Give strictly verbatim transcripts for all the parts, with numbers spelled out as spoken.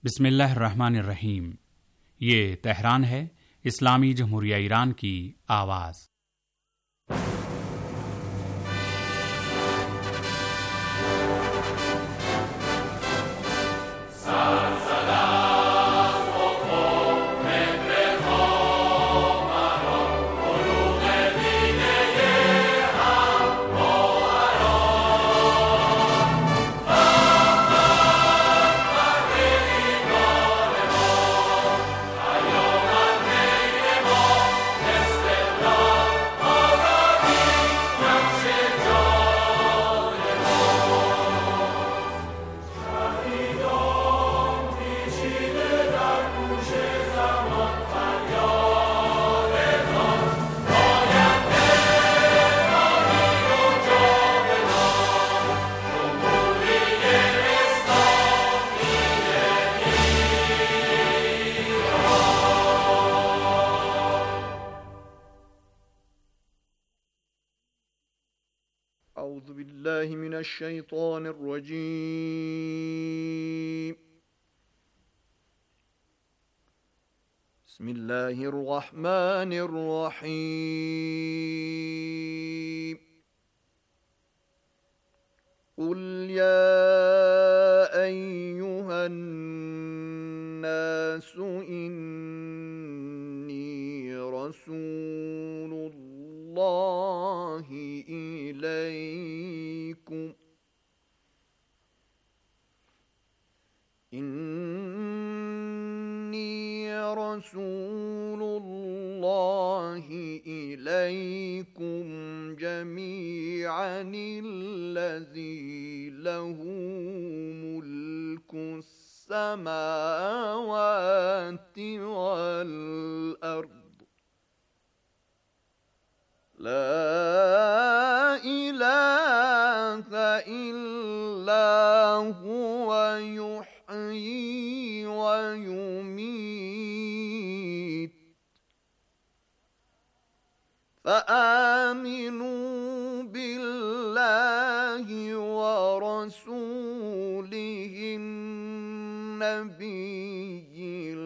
بسم اللہ الرحمن الرحیم۔ یہ تہران ہے، اسلامی جمہوریہ ایران کی آواز۔ اعوذ باللہ من الشیطان الرجیم، بسم اللہ الرحمن الرحیم۔ قل یا ایہا الناس انی رسول اللہ إليكم إني رسول الله إليكم جميعا الذي له ملك السماوات والأرض لا إله إلا هو يحيي ويميت فآمنوا بالله ورسوله النبي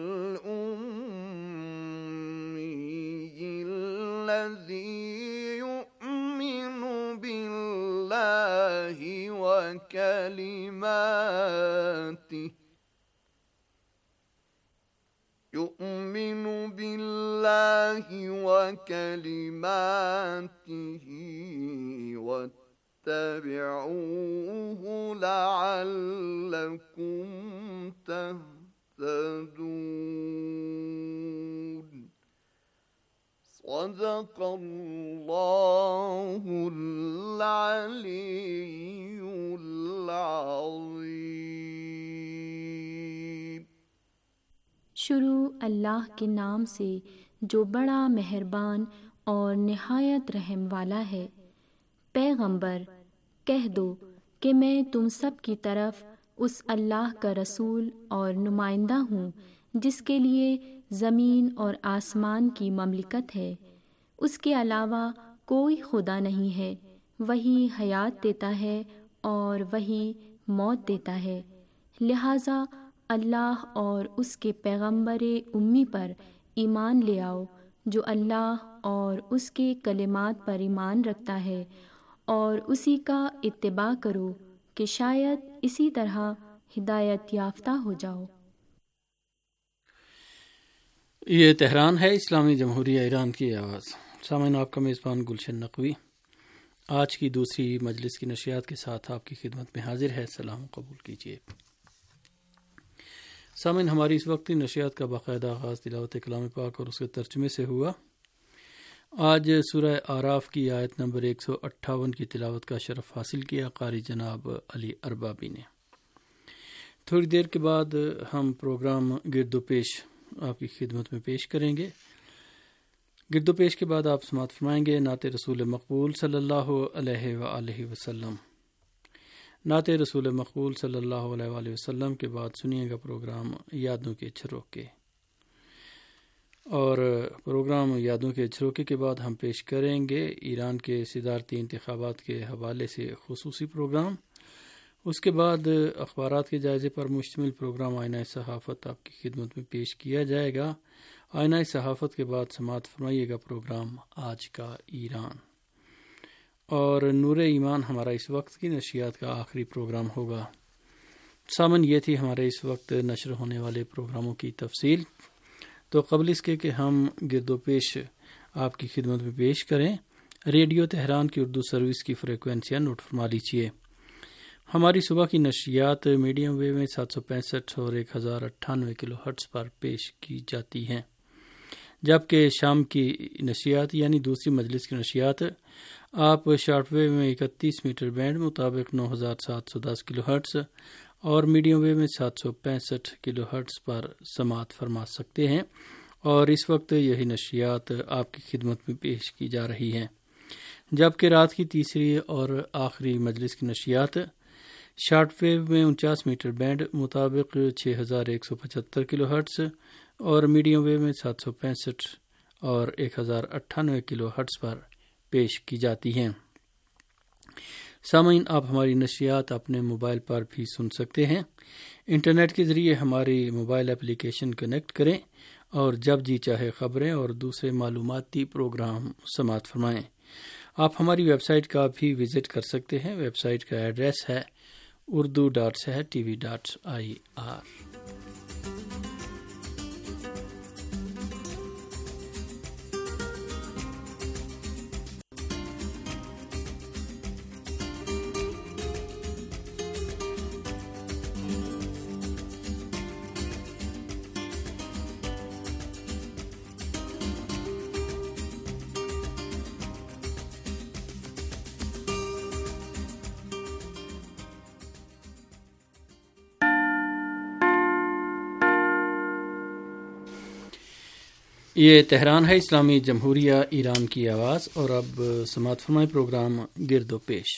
الأمي الذي وكلماته يؤمن بالله وكلماته واتبعوه لعلكم تهتدون۔ صدق اللہ العلی العظیم۔ شروع اللہ کے نام سے جو بڑا مہربان اور نہایت رحم والا ہے۔ پیغمبر کہہ دو کہ میں تم سب کی طرف اس اللہ کا رسول اور نمائندہ ہوں جس کے لیے زمین اور آسمان کی مملکت ہے، اس کے علاوہ کوئی خدا نہیں ہے، وہی حیات دیتا ہے اور وہی موت دیتا ہے، لہٰذا اللہ اور اس کے پیغمبر امی پر ایمان لے آؤ جو اللہ اور اس کے کلمات پر ایمان رکھتا ہے، اور اسی کا اتباع کرو کہ شاید اسی طرح ہدایت یافتہ ہو جاؤ۔ یہ تہران ہے، اسلامی جمہوریہ ایران کی آواز۔ سامعین، آپ کا میزبان گلشن نقوی آج کی دوسری مجلس کی نشریات کے ساتھ آپ کی خدمت میں حاضر ہے۔ سلام قبول کیجیے۔ سامعین، ہماری اس وقت کی نشریات کا باقاعدہ آغاز تلاوت کلام پاک اور اس کے ترجمے سے ہوا۔ آج سورہ آراف کی آیت نمبر ایک سو اٹھاون کی تلاوت کا شرف حاصل کیا قاری جناب علی اربابی نے۔ تھوڑی دیر کے بعد ہم پروگرام گرد و پیش آپ کی خدمت میں پیش کریں گے۔ گرد و پیش کے بعد آپ سماعت فرمائیں گے نعت رسول مقبول صلی اللہ علیہ وآلہ وسلم۔ نعت رسول مقبول صلی اللہ علیہ وآلہ وسلم کے بعد سنیے گا پروگرام یادوں کے جھروکے، اور پروگرام یادوں کے جھروکے کے بعد ہم پیش کریں گے ایران کے صدارتی انتخابات کے حوالے سے خصوصی پروگرام، اس کے بعد اخبارات کے جائزے پر مشتمل پروگرام آئینہ صحافت آپ کی خدمت میں پیش کیا جائے گا۔ آئینہ صحافت کے بعد سماعت فرمائیے گا پروگرام آج کا ایران، اور نور ایمان ہمارا اس وقت کی نشریات کا آخری پروگرام ہوگا۔ سامن یہ تھی ہمارے اس وقت نشر ہونے والے پروگراموں کی تفصیل۔ تو قبل اس کے کہ ہم گرد و پیش آپ کی خدمت میں پیش کریں، ریڈیو تہران کی اردو سروس کی فریکوینسیاں نوٹ فرما لیجیے۔ ہماری صبح کی نشریات میڈیم ویو میں سات سو پینسٹھ اور ایک ہزار اٹھانوے کلو ہرٹز پر پیش کی جاتی ہیں، جبکہ شام کی نشریات یعنی دوسری مجلس کی نشریات آپ شارٹ ویو میں اکتیس میٹر بینڈ مطابق نو ہزار سات سو دس کلو ہرٹز اور میڈیم ویو میں سات سو پینسٹھ کلو ہرٹز پر سماعت فرما سکتے ہیں، اور اس وقت یہی نشریات آپ کی خدمت میں پیش کی جا رہی ہیں، جبکہ رات کی تیسری اور آخری مجلس کی نشریات شارٹ ویو میں انچاس میٹر بینڈ مطابق چھ ہزار ایک سو پچہتر کلو ہرٹز اور میڈیم ویو میں سات سو پینسٹھ اور ایک ہزار اٹھانوے کلو ہرٹز پر پیش کی جاتی ہیں۔ سامعین، آپ ہماری نشریات اپنے موبائل پر بھی سن سکتے ہیں۔ انٹرنیٹ کے ذریعے ہماری موبائل اپلیکیشن کنیکٹ کریں اور جب جی چاہے خبریں اور دوسرے معلوماتی پروگرام سماعت فرمائیں۔ آپ ہماری ویب سائٹ کا بھی وزٹ کر سکتے ہیں۔ ویب سائٹ کا ایڈریس ہے Urdu dot Sahar T V dot I R. یہ تہران ہے، اسلامی جمہوریہ ایران کی آواز، اور اب سماعت فرمائے پروگرام گرد و پیش۔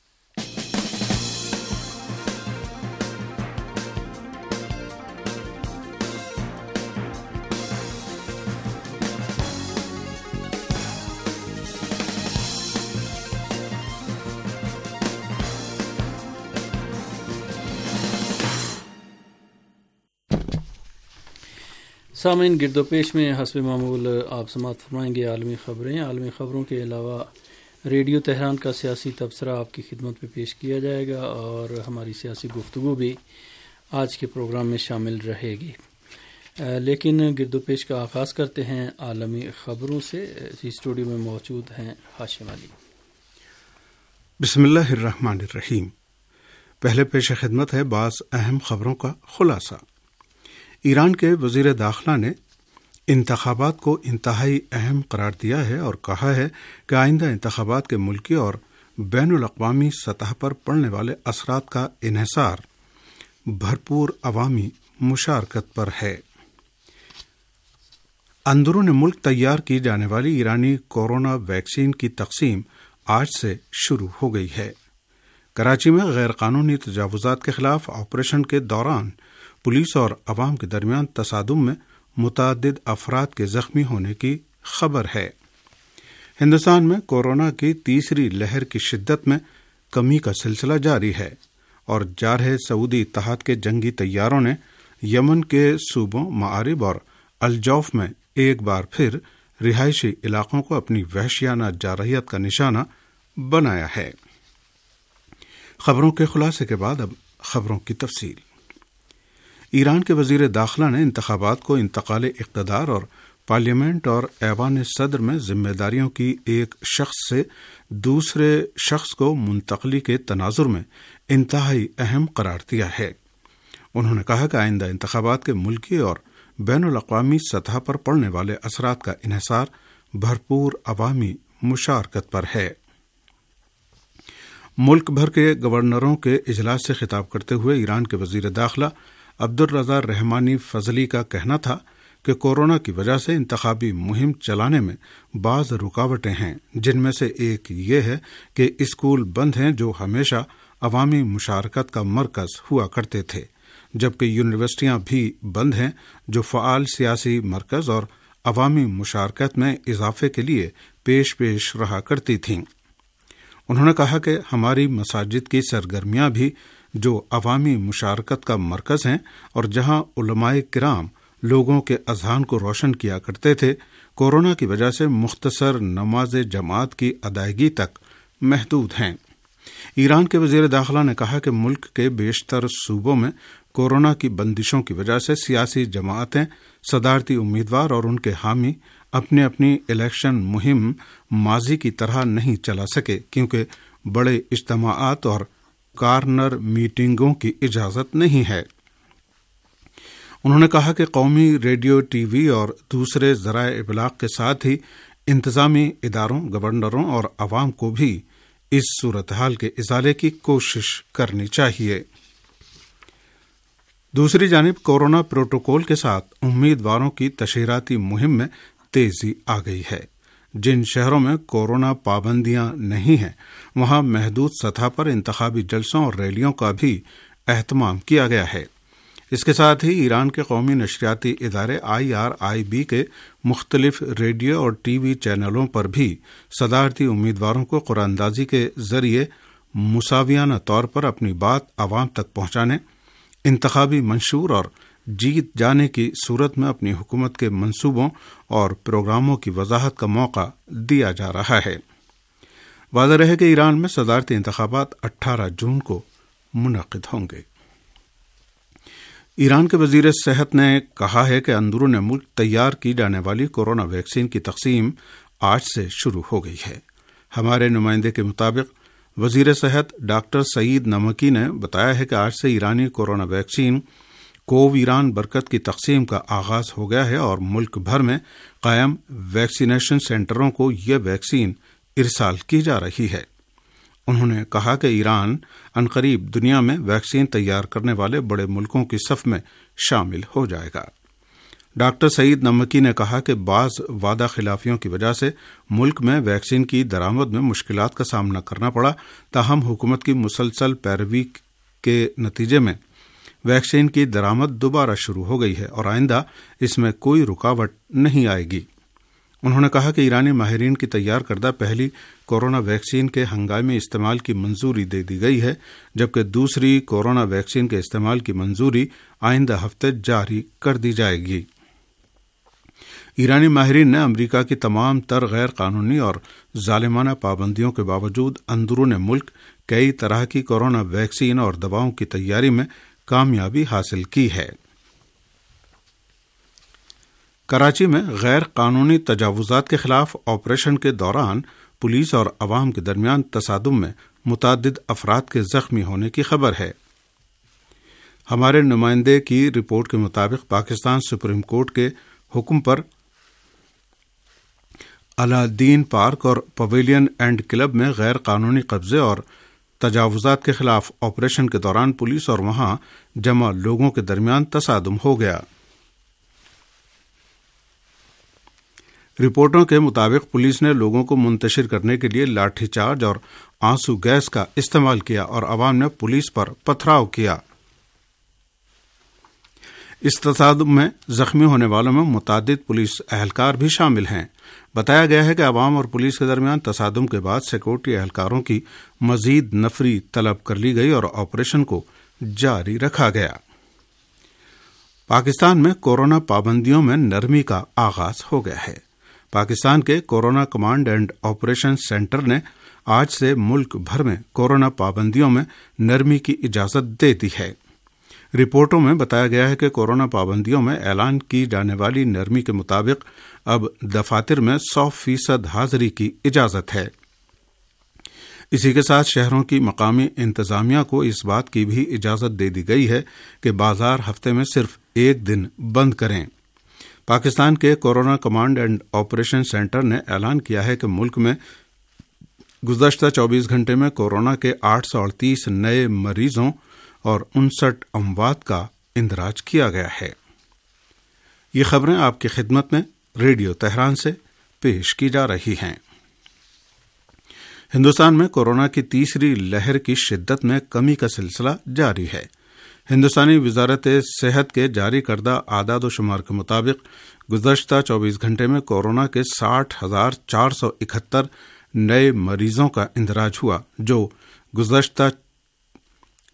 سامعین، گرد و پیش میں حسب معمول آپ سماعت فرمائیں گے عالمی خبریں۔ عالمی خبروں کے علاوہ ریڈیو تہران کا سیاسی تبصرہ آپ کی خدمت میں پیش کیا جائے گا، اور ہماری سیاسی گفتگو بھی آج کے پروگرام میں شامل رہے گی۔ لیکن گرد و پیش کا آغاز کرتے ہیں عالمی خبروں سے۔ اسی اسٹوڈیو میں موجود ہیں ہاشم علی۔ بسم اللہ الرحمن الرحیم۔ پہلے پیش خدمت ہے بعض اہم خبروں کا خلاصہ۔ ایران کے وزیر داخلہ نے انتخابات کو انتہائی اہم قرار دیا ہے اور کہا ہے کہ آئندہ انتخابات کے ملکی اور بین الاقوامی سطح پر پڑنے والے اثرات کا انحصار بھرپور عوامی مشارکت پر ہے۔ اندرون ملک تیار کی جانے والی ایرانی کورونا ویکسین کی تقسیم آج سے شروع ہو گئی ہے۔ کراچی میں غیر قانونی تجاوزات کے خلاف آپریشن کے دوران پولیس اور عوام کے درمیان تصادم میں متعدد افراد کے زخمی ہونے کی خبر ہے۔ ہندوستان میں کورونا کی تیسری لہر کی شدت میں کمی کا سلسلہ جاری ہے، اور جارحے سعودی اتحاد کے جنگی طیاروں نے یمن کے صوبوں معارب اور الجوف میں ایک بار پھر رہائشی علاقوں کو اپنی وحشیانہ جارحیت کا نشانہ بنایا ہے۔ خبروں کے خلاصے کے بعد اب خبروں کی تفصیل۔ ایران کے وزیر داخلہ نے انتخابات کو انتقال اقتدار اور پارلیمنٹ اور ایوان صدر میں ذمہ داریوں کی ایک شخص سے دوسرے شخص کو منتقلی کے تناظر میں انتہائی اہم قرار دیا ہے۔ انہوں نے کہا کہ آئندہ انتخابات کے ملکی اور بین الاقوامی سطح پر پڑنے والے اثرات کا انحصار بھرپور عوامی مشارکت پر ہے۔ ملک بھر کے گورنروں کے اجلاس سے خطاب کرتے ہوئے ایران کے وزیر داخلہ عبدالرضا رحمانی فضلی کا کہنا تھا کہ کورونا کی وجہ سے انتخابی مہم چلانے میں بعض رکاوٹیں ہیں، جن میں سے ایک یہ ہے کہ اسکول بند ہیں جو ہمیشہ عوامی مشارکت کا مرکز ہوا کرتے تھے، جبکہ یونیورسٹیاں بھی بند ہیں جو فعال سیاسی مرکز اور عوامی مشارکت میں اضافے کے لیے پیش پیش رہا کرتی تھیں۔ انہوں نے کہا کہ ہماری مساجد کی سرگرمیاں بھی جو عوامی مشارکت کا مرکز ہیں اور جہاں علماء کرام لوگوں کے اذہان کو روشن کیا کرتے تھے، کورونا کی وجہ سے مختصر نماز جماعت کی ادائیگی تک محدود ہیں۔ ایران کے وزیر داخلہ نے کہا کہ ملک کے بیشتر صوبوں میں کورونا کی بندشوں کی وجہ سے سیاسی جماعتیں، صدارتی امیدوار اور ان کے حامی اپنی اپنی الیکشن مہم ماضی کی طرح نہیں چلا سکے، کیونکہ بڑے اجتماعات اور کارنر میٹنگوں کی اجازت نہیں ہے۔ انہوں نے کہا کہ قومی ریڈیو، ٹی وی اور دوسرے ذرائع ابلاغ کے ساتھ ہی انتظامی اداروں، گورنروں اور عوام کو بھی اس صورتحال کے ازالے کی کوشش کرنی چاہیے۔ دوسری جانب کورونا پروٹوکول کے ساتھ امیدواروں کی تشہیراتی مہم میں تیزی آ گئی ہے۔ جن شہروں میں کورونا پابندیاں نہیں ہیں، وہاں محدود سطح پر انتخابی جلسوں اور ریلیوں کا بھی اہتمام کیا گیا ہے۔ اس کے ساتھ ہی ایران کے قومی نشریاتی ادارے آئی آر آئی بی کے مختلف ریڈیو اور ٹی وی چینلوں پر بھی صدارتی امیدواروں کو قرآن اندازی کے ذریعے مساویانہ طور پر اپنی بات عوام تک پہنچانے، انتخابی منشور اور جیت جانے کی صورت میں اپنی حکومت کے منصوبوں اور پروگراموں کی وضاحت کا موقع دیا جا رہا ہے۔ واضح رہے کہ ایران میں صدارتی انتخابات اٹھارہ جون کو منعقد ہوں گے۔ ایران کے وزیر صحت نے کہا ہے کہ اندرون ملک تیار کی جانے والی کورونا ویکسین کی تقسیم آج سے شروع ہو گئی ہے۔ ہمارے نمائندے کے مطابق وزیر صحت ڈاکٹر سعید نمکی نے بتایا ہے کہ آج سے ایرانی کورونا ویکسین کوو ایران برکت کی تقسیم کا آغاز ہو گیا ہے اور ملک بھر میں قائم ویکسینیشن سینٹروں کو یہ ویکسین ارسال کی جا رہی ہے۔ انہوں نے کہا کہ ایران عنقریب دنیا میں ویکسین تیار کرنے والے بڑے ملکوں کی صف میں شامل ہو جائے گا۔ ڈاکٹر سعید نمکی نے کہا کہ بعض وعدہ خلافیوں کی وجہ سے ملک میں ویکسین کی درآمد میں مشکلات کا سامنا کرنا پڑا، تاہم حکومت کی مسلسل پیروی کے نتیجے میں ویکسین کی درآمد دوبارہ شروع ہو گئی ہے اور آئندہ اس میں کوئی رکاوٹ نہیں آئے گی۔ انہوں نے کہا کہ ایرانی ماہرین کی تیار کردہ پہلی کورونا ویکسین کے ہنگامی استعمال کی منظوری دے دی گئی ہے، جبکہ دوسری کورونا ویکسین کے استعمال کی منظوری آئندہ ہفتے جاری کر دی جائے گی۔ ایرانی ماہرین نے امریکہ کی تمام تر غیر قانونی اور ظالمانہ پابندیوں کے باوجود اندرون ملک کئی طرح کی کورونا ویکسین اور دواؤں کی تیاری میں کامیابی حاصل کی ہے۔ کراچی میں غیر قانونی تجاوزات کے خلاف آپریشن کے دوران پولیس اور عوام کے درمیان تصادم میں متعدد افراد کے زخمی ہونے کی خبر ہے۔ ہمارے نمائندے کی رپورٹ کے مطابق پاکستان سپریم کورٹ کے حکم پر الادین پارک اور پویلین اینڈ کلب میں غیر قانونی قبضے اور تجاوزات کے خلاف آپریشن کے دوران پولیس اور وہاں جمع لوگوں کے درمیان تصادم ہو گیا۔ رپورٹوں کے مطابق پولیس نے لوگوں کو منتشر کرنے کے لیے لاٹھی چارج اور آنسو گیس کا استعمال کیا اور عوام نے پولیس پر پتھراؤ کیا۔ اس تصادم میں زخمی ہونے والوں میں متعدد پولیس اہلکار بھی شامل ہیں۔ بتایا گیا ہے کہ عوام اور پولیس کے درمیان تصادم کے بعد سیکورٹی اہلکاروں کی مزید نفری طلب کر لی گئی اور آپریشن کو جاری رکھا گیا۔ پاکستان میں کورونا پابندیوں میں نرمی کا آغاز ہو گیا ہے۔ پاکستان کے corona command and operation centre نے آج سے ملک بھر میں کورونا پابندیوں میں نرمی کی اجازت دے دی ہے۔ رپورٹوں میں بتایا گیا ہے کہ کورونا پابندیوں میں اعلان کی جانے والی نرمی کے مطابق اب دفاتر میں سو فیصد حاضری کی اجازت ہے۔ اسی کے ساتھ شہروں کی مقامی انتظامیہ کو اس بات کی بھی اجازت دے دی گئی ہے کہ بازار ہفتے میں صرف ایک دن بند کریں۔ پاکستان کے corona command and operation centre نے اعلان کیا ہے کہ ملک میں گزشتہ چوبیس گھنٹے میں کورونا کے آٹھ سو اڑتیس نئے مریضوں اور انسٹھ اموات کا اندراج کیا گیا ہے۔ یہ خبریں آپ کی خدمت میں ریڈیو تہران سے پیش کی جا رہی ہیں۔ ہندوستان میں کورونا کی تیسری لہر کی شدت میں کمی کا سلسلہ جاری ہے۔ ہندوستانی وزارت صحت کے جاری کردہ اعداد و شمار کے مطابق گزشتہ چوبیس گھنٹے میں کورونا کے ساٹھ ہزار چار سو اکہتر نئے مریضوں کا اندراج ہوا، جو گزشتہ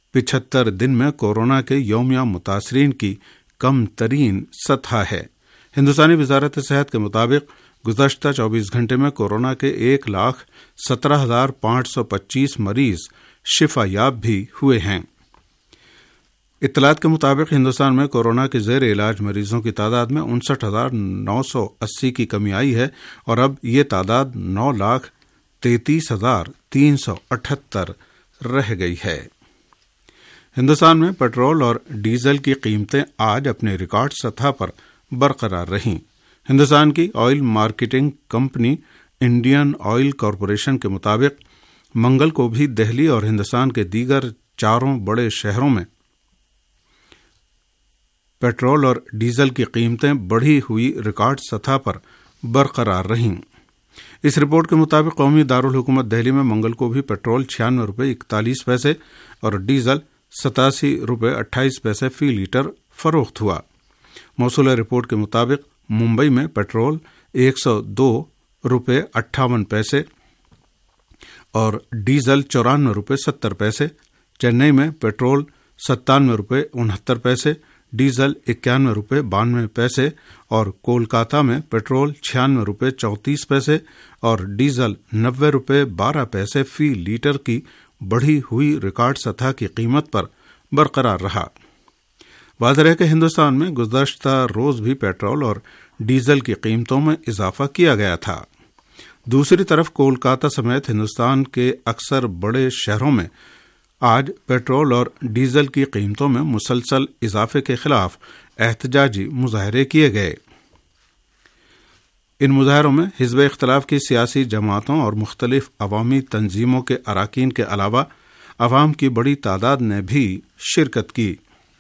پچہتر دن میں کورونا کے یومیہ متاثرین کی کم ترین سطح ہے۔ ہندوستانی وزارت صحت کے مطابق گزشتہ چوبیس گھنٹے میں کورونا کے ایک لاکھ سترہ ہزار پانچ سو پچیس مریض شفا یاب بھی ہوئے ہیں۔ اطلاعات کے مطابق ہندوستان میں کورونا کے زیر علاج مریضوں کی تعداد میں انسٹھ ہزار نو سو اسی کی کمی آئی ہے اور اب یہ تعداد نو لاکھ تینتیس ہزار تین سو اٹھہتر رہ گئی ہے۔ ہندوستان میں پیٹرول اور ڈیزل کی قیمتیں آج اپنے ریکارڈ سطح پر برقرار رہیں۔ ہندوستان کی oil marketing company Indian oil corporation کے مطابق منگل کو بھی دہلی اور ہندوستان کے دیگر چاروں بڑے شہروں میں پیٹرول اور ڈیزل کی قیمتیں بڑھی ہوئی ریکارڈ سطح پر برقرار رہیں۔ اس رپورٹ کے مطابق قومی دارالحکومت دہلی میں منگل کو بھی پیٹرول چھیانوے روپے اکتالیس پیسے اور ڈیزل ستاسی روپے اٹھائیس پیسے فی لیٹر فروخت ہوا۔ موصولہ رپورٹ کے مطابق ممبئی میں پیٹرول ایک سو دو روپے اٹھاون پیسے اور ڈیزل چورانوے روپے ستر پیسے، چنئی میں پیٹرول ستانوے روپے انہتر پیسے، ڈیزل اکیانوے روپے بانوے پیسے اور کولکاتہ میں پیٹرول چھیانوے روپے چونتیس پیسے اور ڈیزل نوے روپے بارہ پیسے فی لیٹر کی بڑھی ہوئی ریکارڈ سطح کی قیمت پر برقرار رہا۔ واضح ہے کہ ہندوستان میں گزشتہ روز بھی پیٹرول اور ڈیزل کی قیمتوں میں اضافہ کیا گیا تھا۔ دوسری طرف کولکاتہ سمیت ہندوستان کے اکثر بڑے شہروں میں آج پیٹرول اور ڈیزل کی قیمتوں میں مسلسل اضافے کے خلاف احتجاجی مظاہرے کیے گئے۔ ان مظاہروں میں حزب اختلاف کی سیاسی جماعتوں اور مختلف عوامی تنظیموں کے اراکین کے علاوہ عوام کی بڑی تعداد نے بھی شرکت کی۔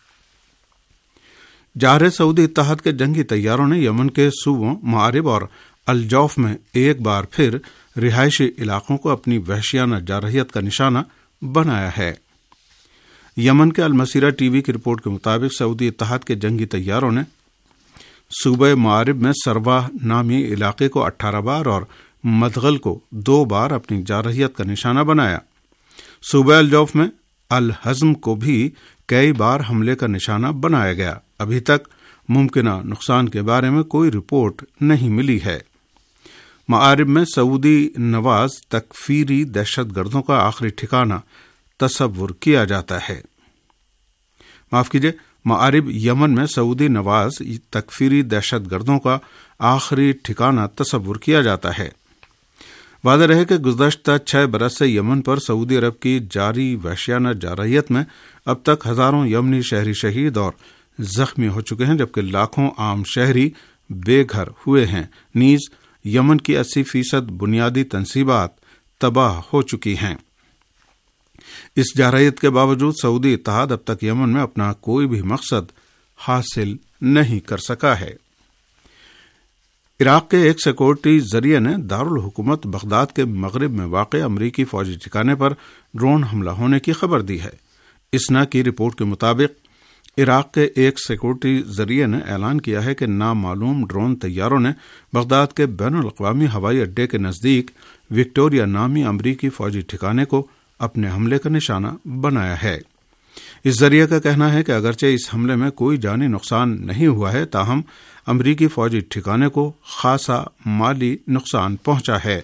جارحیت سعودی اتحاد کے جنگی طیاروں نے یمن کے صوبوں معارب اور الجوف میں ایک بار پھر رہائشی علاقوں کو اپنی وحشیانہ جارحیت کا نشانہ بنایا ہے۔ یمن کے المسیرہ ٹی وی کی رپورٹ کے مطابق سعودی اتحاد کے جنگی طیاروں نے صوبہ معارب میں سروا نامی علاقے کو اٹھارہ بار اور مدغل کو دو بار اپنی جارحیت کا نشانہ بنایا۔ صوبہ الجوف میں الحزم کو بھی کئی بار حملے کا نشانہ بنایا گیا۔ ابھی تک ممکنہ نقصان کے بارے میں کوئی رپورٹ نہیں ملی ہے۔ معارب میں سعودی نواز تکفیری دہشت گردوں کا آخری ٹھکانہ تصور کیا جاتا ہے۔ معاف کیجیے، معارب یمن میں سعودی نواز تکفیری دہشت گردوں کا آخری ٹھکانہ تصور کیا جاتا ہے۔ واضح رہے کہ گزشتہ چھ برس سے یمن پر سعودی عرب کی جاری وحشیانہ جارحیت میں اب تک ہزاروں یمنی شہری شہید اور زخمی ہو چکے ہیں، جبکہ لاکھوں عام شہری بے گھر ہوئے ہیں۔ نیز یمن کی اسی فیصد بنیادی تنصیبات تباہ ہو چکی ہیں۔ اس جارحیت کے باوجود سعودی اتحاد اب تک یمن میں اپنا کوئی بھی مقصد حاصل نہیں کر سکا ہے۔ عراق کے ایک سیکورٹی ذریعے نے دارالحکومت بغداد کے مغرب میں واقع امریکی فوجی ٹھکانے پر ڈرون حملہ ہونے کی خبر دی ہے۔ اسنا کی رپورٹ کے مطابق عراق کے ایک سیکورٹی ذریعے نے اعلان کیا ہے کہ نامعلوم ڈرون طیاروں نے بغداد کے بین الاقوامی ہوائی اڈے کے نزدیک وکٹوریا نامی امریکی فوجی ٹھکانے کو اپنے حملے کا نشانہ بنایا ہے۔ اس ذریعے کا کہنا ہے کہ اگرچہ اس حملے میں کوئی جانی نقصان نہیں ہوا ہے، تاہم امریکی فوجی ٹھکانے کو خاصا مالی نقصان پہنچا ہے۔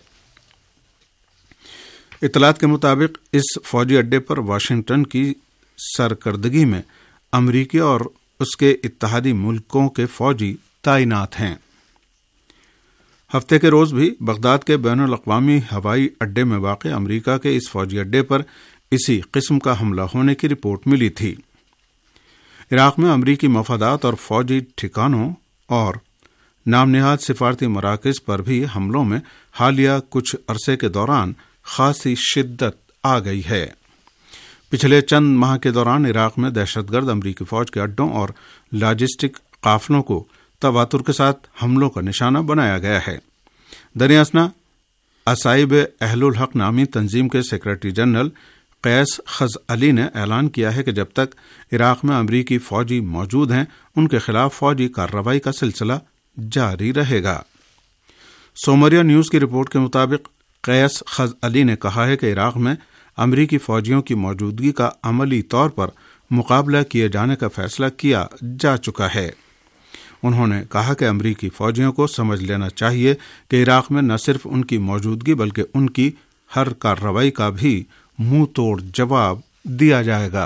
اطلاعات کے مطابق اس فوجی اڈے پر واشنگٹن کی سرکردگی میں امریکی اور اس کے اتحادی ملکوں کے فوجی تعینات ہیں۔ ہفتے کے روز بھی بغداد کے بین الاقوامی ہوائی اڈے میں واقع امریکہ کے اس فوجی اڈے پر اسی قسم کا حملہ ہونے کی رپورٹ ملی تھی۔ عراق میں امریکی مفادات اور فوجی ٹھکانوں اور نام نہاد سفارتی مراکز پر بھی حملوں میں حالیہ کچھ عرصے کے دوران خاصی شدت آ گئی ہے۔ پچھلے چند ماہ کے دوران عراق میں دہشت گرد امریکی فوج کے اڈوں اور لاجسٹک قافلوں کو تواتر کے ساتھ حملوں کا نشانہ بنایا گیا ہے۔ دریاسنا اصائب اہل الحق نامی تنظیم کے سیکرٹری جنرل قیس خز علی نے اعلان کیا ہے کہ جب تک عراق میں امریکی فوجی موجود ہیں ان کے خلاف فوجی کارروائی کا سلسلہ جاری رہے گا۔ سومریا نیوز کی رپورٹ کے مطابق قیس خز علی نے کہا ہے کہ عراق میں امریکی فوجیوں کی موجودگی کا عملی طور پر مقابلہ کیے جانے کا فیصلہ کیا جا چکا ہے۔ انہوں نے کہا کہ امریکی فوجیوں کو سمجھ لینا چاہیے کہ عراق میں نہ صرف ان کی موجودگی بلکہ ان کی ہر کارروائی کا بھی منہ توڑ جواب دیا جائے گا۔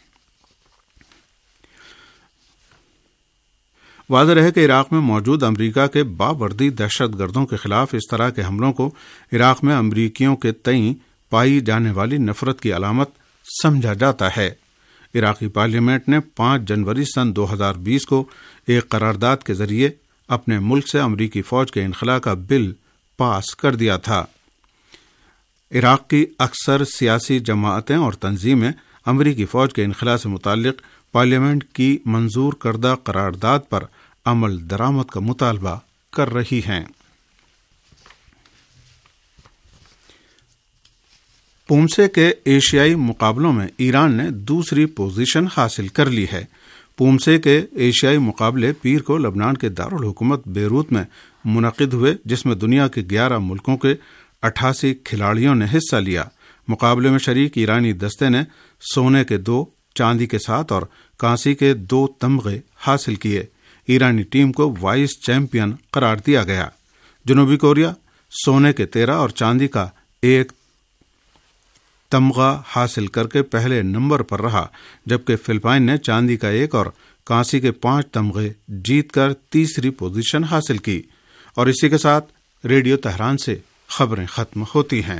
واضح رہے کہ عراق میں موجود امریکہ کے باوردی دہشت گردوں کے خلاف اس طرح کے حملوں کو عراق میں امریکیوں کے تئیں پائی جانے والی نفرت کی علامت سمجھا جاتا ہے۔ عراقی پارلیمنٹ نے پانچ جنوری سن دو ہزار بیس کو ایک قرارداد کے ذریعے اپنے ملک سے امریکی فوج کے انخلاء کا بل پاس کر دیا تھا۔ عراق کی اکثر سیاسی جماعتیں اور تنظیمیں امریکی فوج کے انخلاء سے متعلق پارلیمنٹ کی منظور کردہ قرارداد پر عمل درآمد کا مطالبہ کر رہی ہیں۔ پومسے کے ایشیائی مقابلوں میں ایران نے دوسری پوزیشن حاصل کر لی ہے۔ پومسے کے ایشیائی مقابلے پیر کو لبنان کے دارالحکومت بیروت میں منعقد ہوئے، جس میں دنیا کے گیارہ ملکوں کے اٹھاسی کھلاڑیوں نے حصہ لیا۔ مقابلے میں شریک ایرانی دستے نے سونے کے دو، چاندی کے سات اور کانسی کے دو تمغے حاصل کیے۔ ایرانی ٹیم کو وائس چیمپئن قرار دیا گیا۔ جنوبی کوریا سونے کے تیرہ اور چاندی کا ایک تمغہ حاصل کر کے پہلے نمبر پر رہا، جبکہ فلپائن نے چاندی کا ایک اور کانسی کے پانچ تمغے جیت کر تیسری پوزیشن حاصل کی۔ اور اسی کے ساتھ ریڈیو تہران سے خبریں ختم ہوتی ہیں۔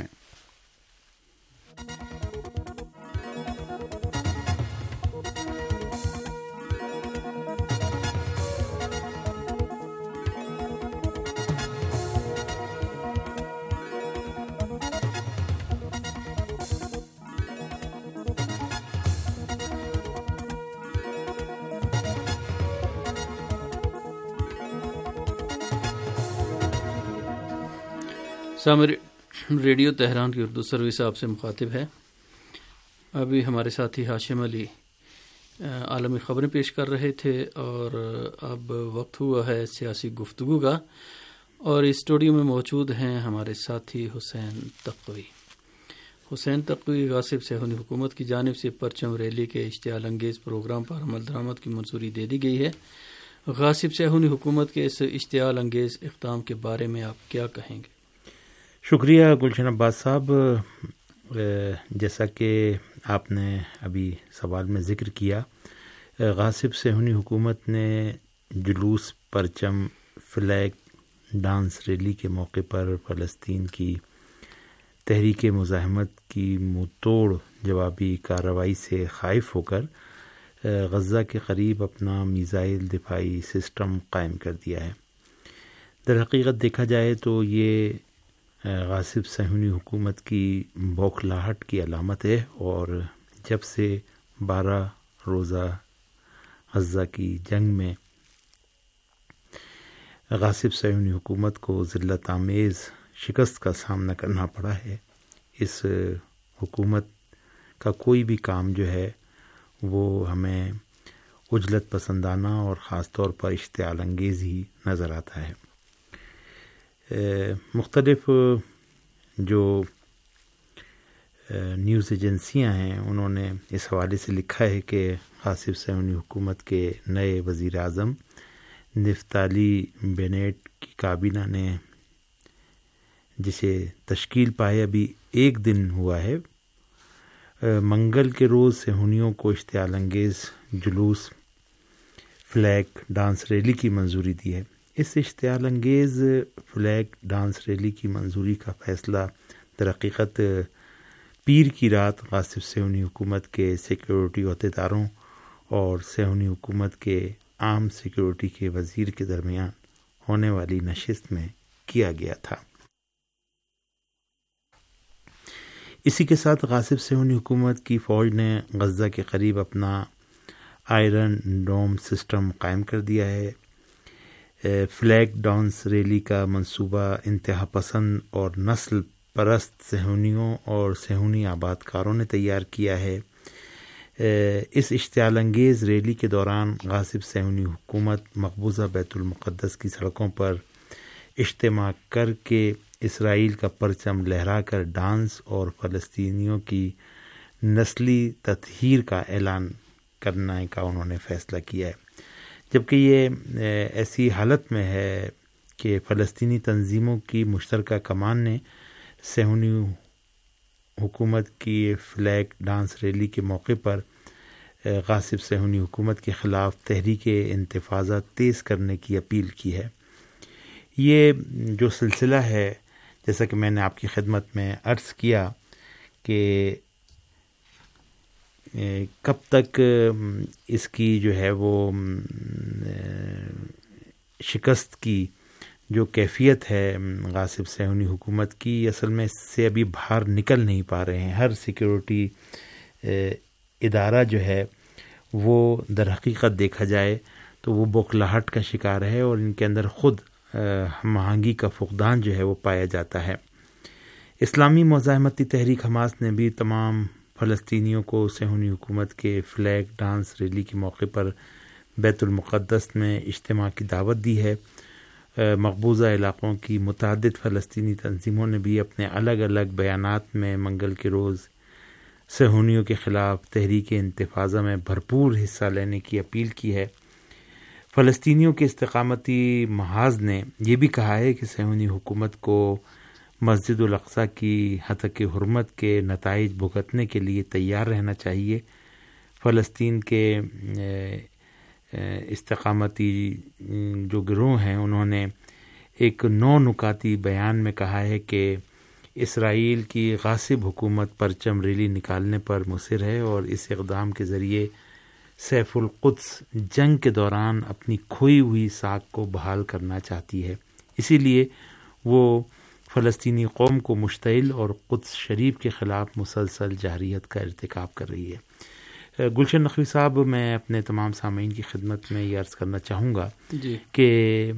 سامر ریڈیو تہران کی اردو سروس آپ سے مخاطب ہے۔ ابھی ہمارے ساتھی ہاشم علی عالمی خبریں پیش کر رہے تھے اور اب وقت ہوا ہے سیاسی گفتگو کا، اور اسٹوڈیو میں موجود ہیں ہمارے ساتھی حسین تقوی۔ حسین تقوی غاصب صہیونی حکومت کی جانب سے پرچم ریلی کے اشتعال انگیز پروگرام پر عمل درآمد کی منظوری دے دی گئی ہے۔ غاصب صہیونی حکومت کے اس اشتعال انگیز اقدام کے بارے میں آپ کیا کہیں گے؟ شکریہ گلشن عباس صاحب۔ جیسا کہ آپ نے ابھی سوال میں ذکر کیا، غاصب صہیونی حکومت نے جلوس، پرچم، فلیگ، ڈانس ریلی کے موقع پر فلسطین کی تحریک مزاحمت کی منہ توڑ جوابی کارروائی سے خائف ہو کر غزہ کے قریب اپنا میزائل دفاعی سسٹم قائم کر دیا ہے۔ در حقیقت دیکھا جائے تو یہ غاصب صہیونی حکومت کی بوکھلاہٹ کی علامت ہے، اور جب سے بارہ روزہ غزہ کی جنگ میں غاصب صہیونی حکومت کو ذلت آمیز شکست کا سامنا کرنا پڑا ہے، اس حکومت کا کوئی بھی کام جو ہے وہ ہمیں عجلت پسندانہ اور خاص طور پر اشتعال انگیز ہی نظر آتا ہے۔ مختلف جو نیوز ایجنسیاں ہیں انہوں نے اس حوالے سے لکھا ہے کہ غاصب صہیونی حکومت کے نئے وزیر اعظم نفتالی بینیٹ کی کابینہ نے، جسے تشکیل پائے ابھی ایک دن ہوا ہے، منگل کے روز صہیونیوں کو اشتعال انگیز جلوس، فلیگ، ڈانس ریلی کی منظوری دی ہے۔ اس اشتعال انگیز فلیگ ڈانس ریلی کی منظوری کا فیصلہ در حقیقت پیر کی رات غاصب صہیونی حکومت کے سیکیورٹی عہدیداروں اور صہیونی حکومت کے عام سیکیورٹی کے وزیر کے درمیان ہونے والی نشست میں کیا گیا تھا۔ اسی کے ساتھ غاصب صہیونی حکومت کی فوج نے غزہ کے قریب اپنا آئرن ڈوم سسٹم قائم کر دیا ہے۔ فلیگ ڈانس ریلی کا منصوبہ انتہا پسند اور نسل پرست صہیونیوں اور صہیونی آباد کاروں نے تیار کیا ہے۔ اس اشتعال انگیز ریلی کے دوران غاصب صہیونی حکومت مقبوضہ بیت المقدس کی سڑکوں پر اجتماع کر کے اسرائیل کا پرچم لہرا کر ڈانس اور فلسطینیوں کی نسلی تطہیر کا اعلان کرنے کا انہوں نے فیصلہ کیا ہے، جبکہ یہ ایسی حالت میں ہے کہ فلسطینی تنظیموں کی مشترکہ کمان نے صہیونی حکومت کی فلیگ ڈانس ریلی کے موقع پر غاصب صہیونی حکومت کے خلاف تحریک انتفاضہ تیز کرنے کی اپیل کی ہے۔ یہ جو سلسلہ ہے، جیسا کہ میں نے آپ کی خدمت میں عرض کیا کہ کب تک اس کی جو ہے وہ شکست کی جو کیفیت ہے غاصب صہیونی حکومت کی، اصل میں اس سے ابھی باہر نکل نہیں پا رہے ہیں۔ ہر سیکیورٹی ادارہ جو ہے وہ در حقیقت دیکھا جائے تو وہ بوکھلاہٹ کا شکار ہے، اور ان کے اندر خود ہم آہنگی کا فقدان جو ہے وہ پایا جاتا ہے۔ اسلامی مزاحمتی تحریک حماس نے بھی تمام فلسطینیوں کو صہیونی حکومت کے فلیگ ڈانس ریلی کے موقع پر بیت المقدس میں اجتماع کی دعوت دی ہے۔ مقبوضہ علاقوں کی متعدد فلسطینی تنظیموں نے بھی اپنے الگ الگ بیانات میں منگل کے روز صہیونیوں کے خلاف تحریک انتفاضہ میں بھرپور حصہ لینے کی اپیل کی ہے۔ فلسطینیوں کے استقامتی محاذ نے یہ بھی کہا ہے کہ صہیونی حکومت کو مسجد الاقصی کی ہتک حرمت کے نتائج بھگتنے کے لیے تیار رہنا چاہیے۔ فلسطین کے استقامتی جو گروہ ہیں انہوں نے ایک نو نکاتی بیان میں کہا ہے کہ اسرائیل کی غاصب حکومت پرچم ریلی نکالنے پر مصر ہے اور اس اقدام کے ذریعے سیف القدس جنگ کے دوران اپنی کھوئی ہوئی ساکھ کو بحال کرنا چاہتی ہے، اسی لیے وہ فلسطینی قوم کو مشتعل اور قدس شریف کے خلاف مسلسل جارحیت کا ارتکاب کر رہی ہے۔ گلشن نقوی صاحب، میں اپنے تمام سامعین کی خدمت میں یہ عرض کرنا چاہوں گا جی کہ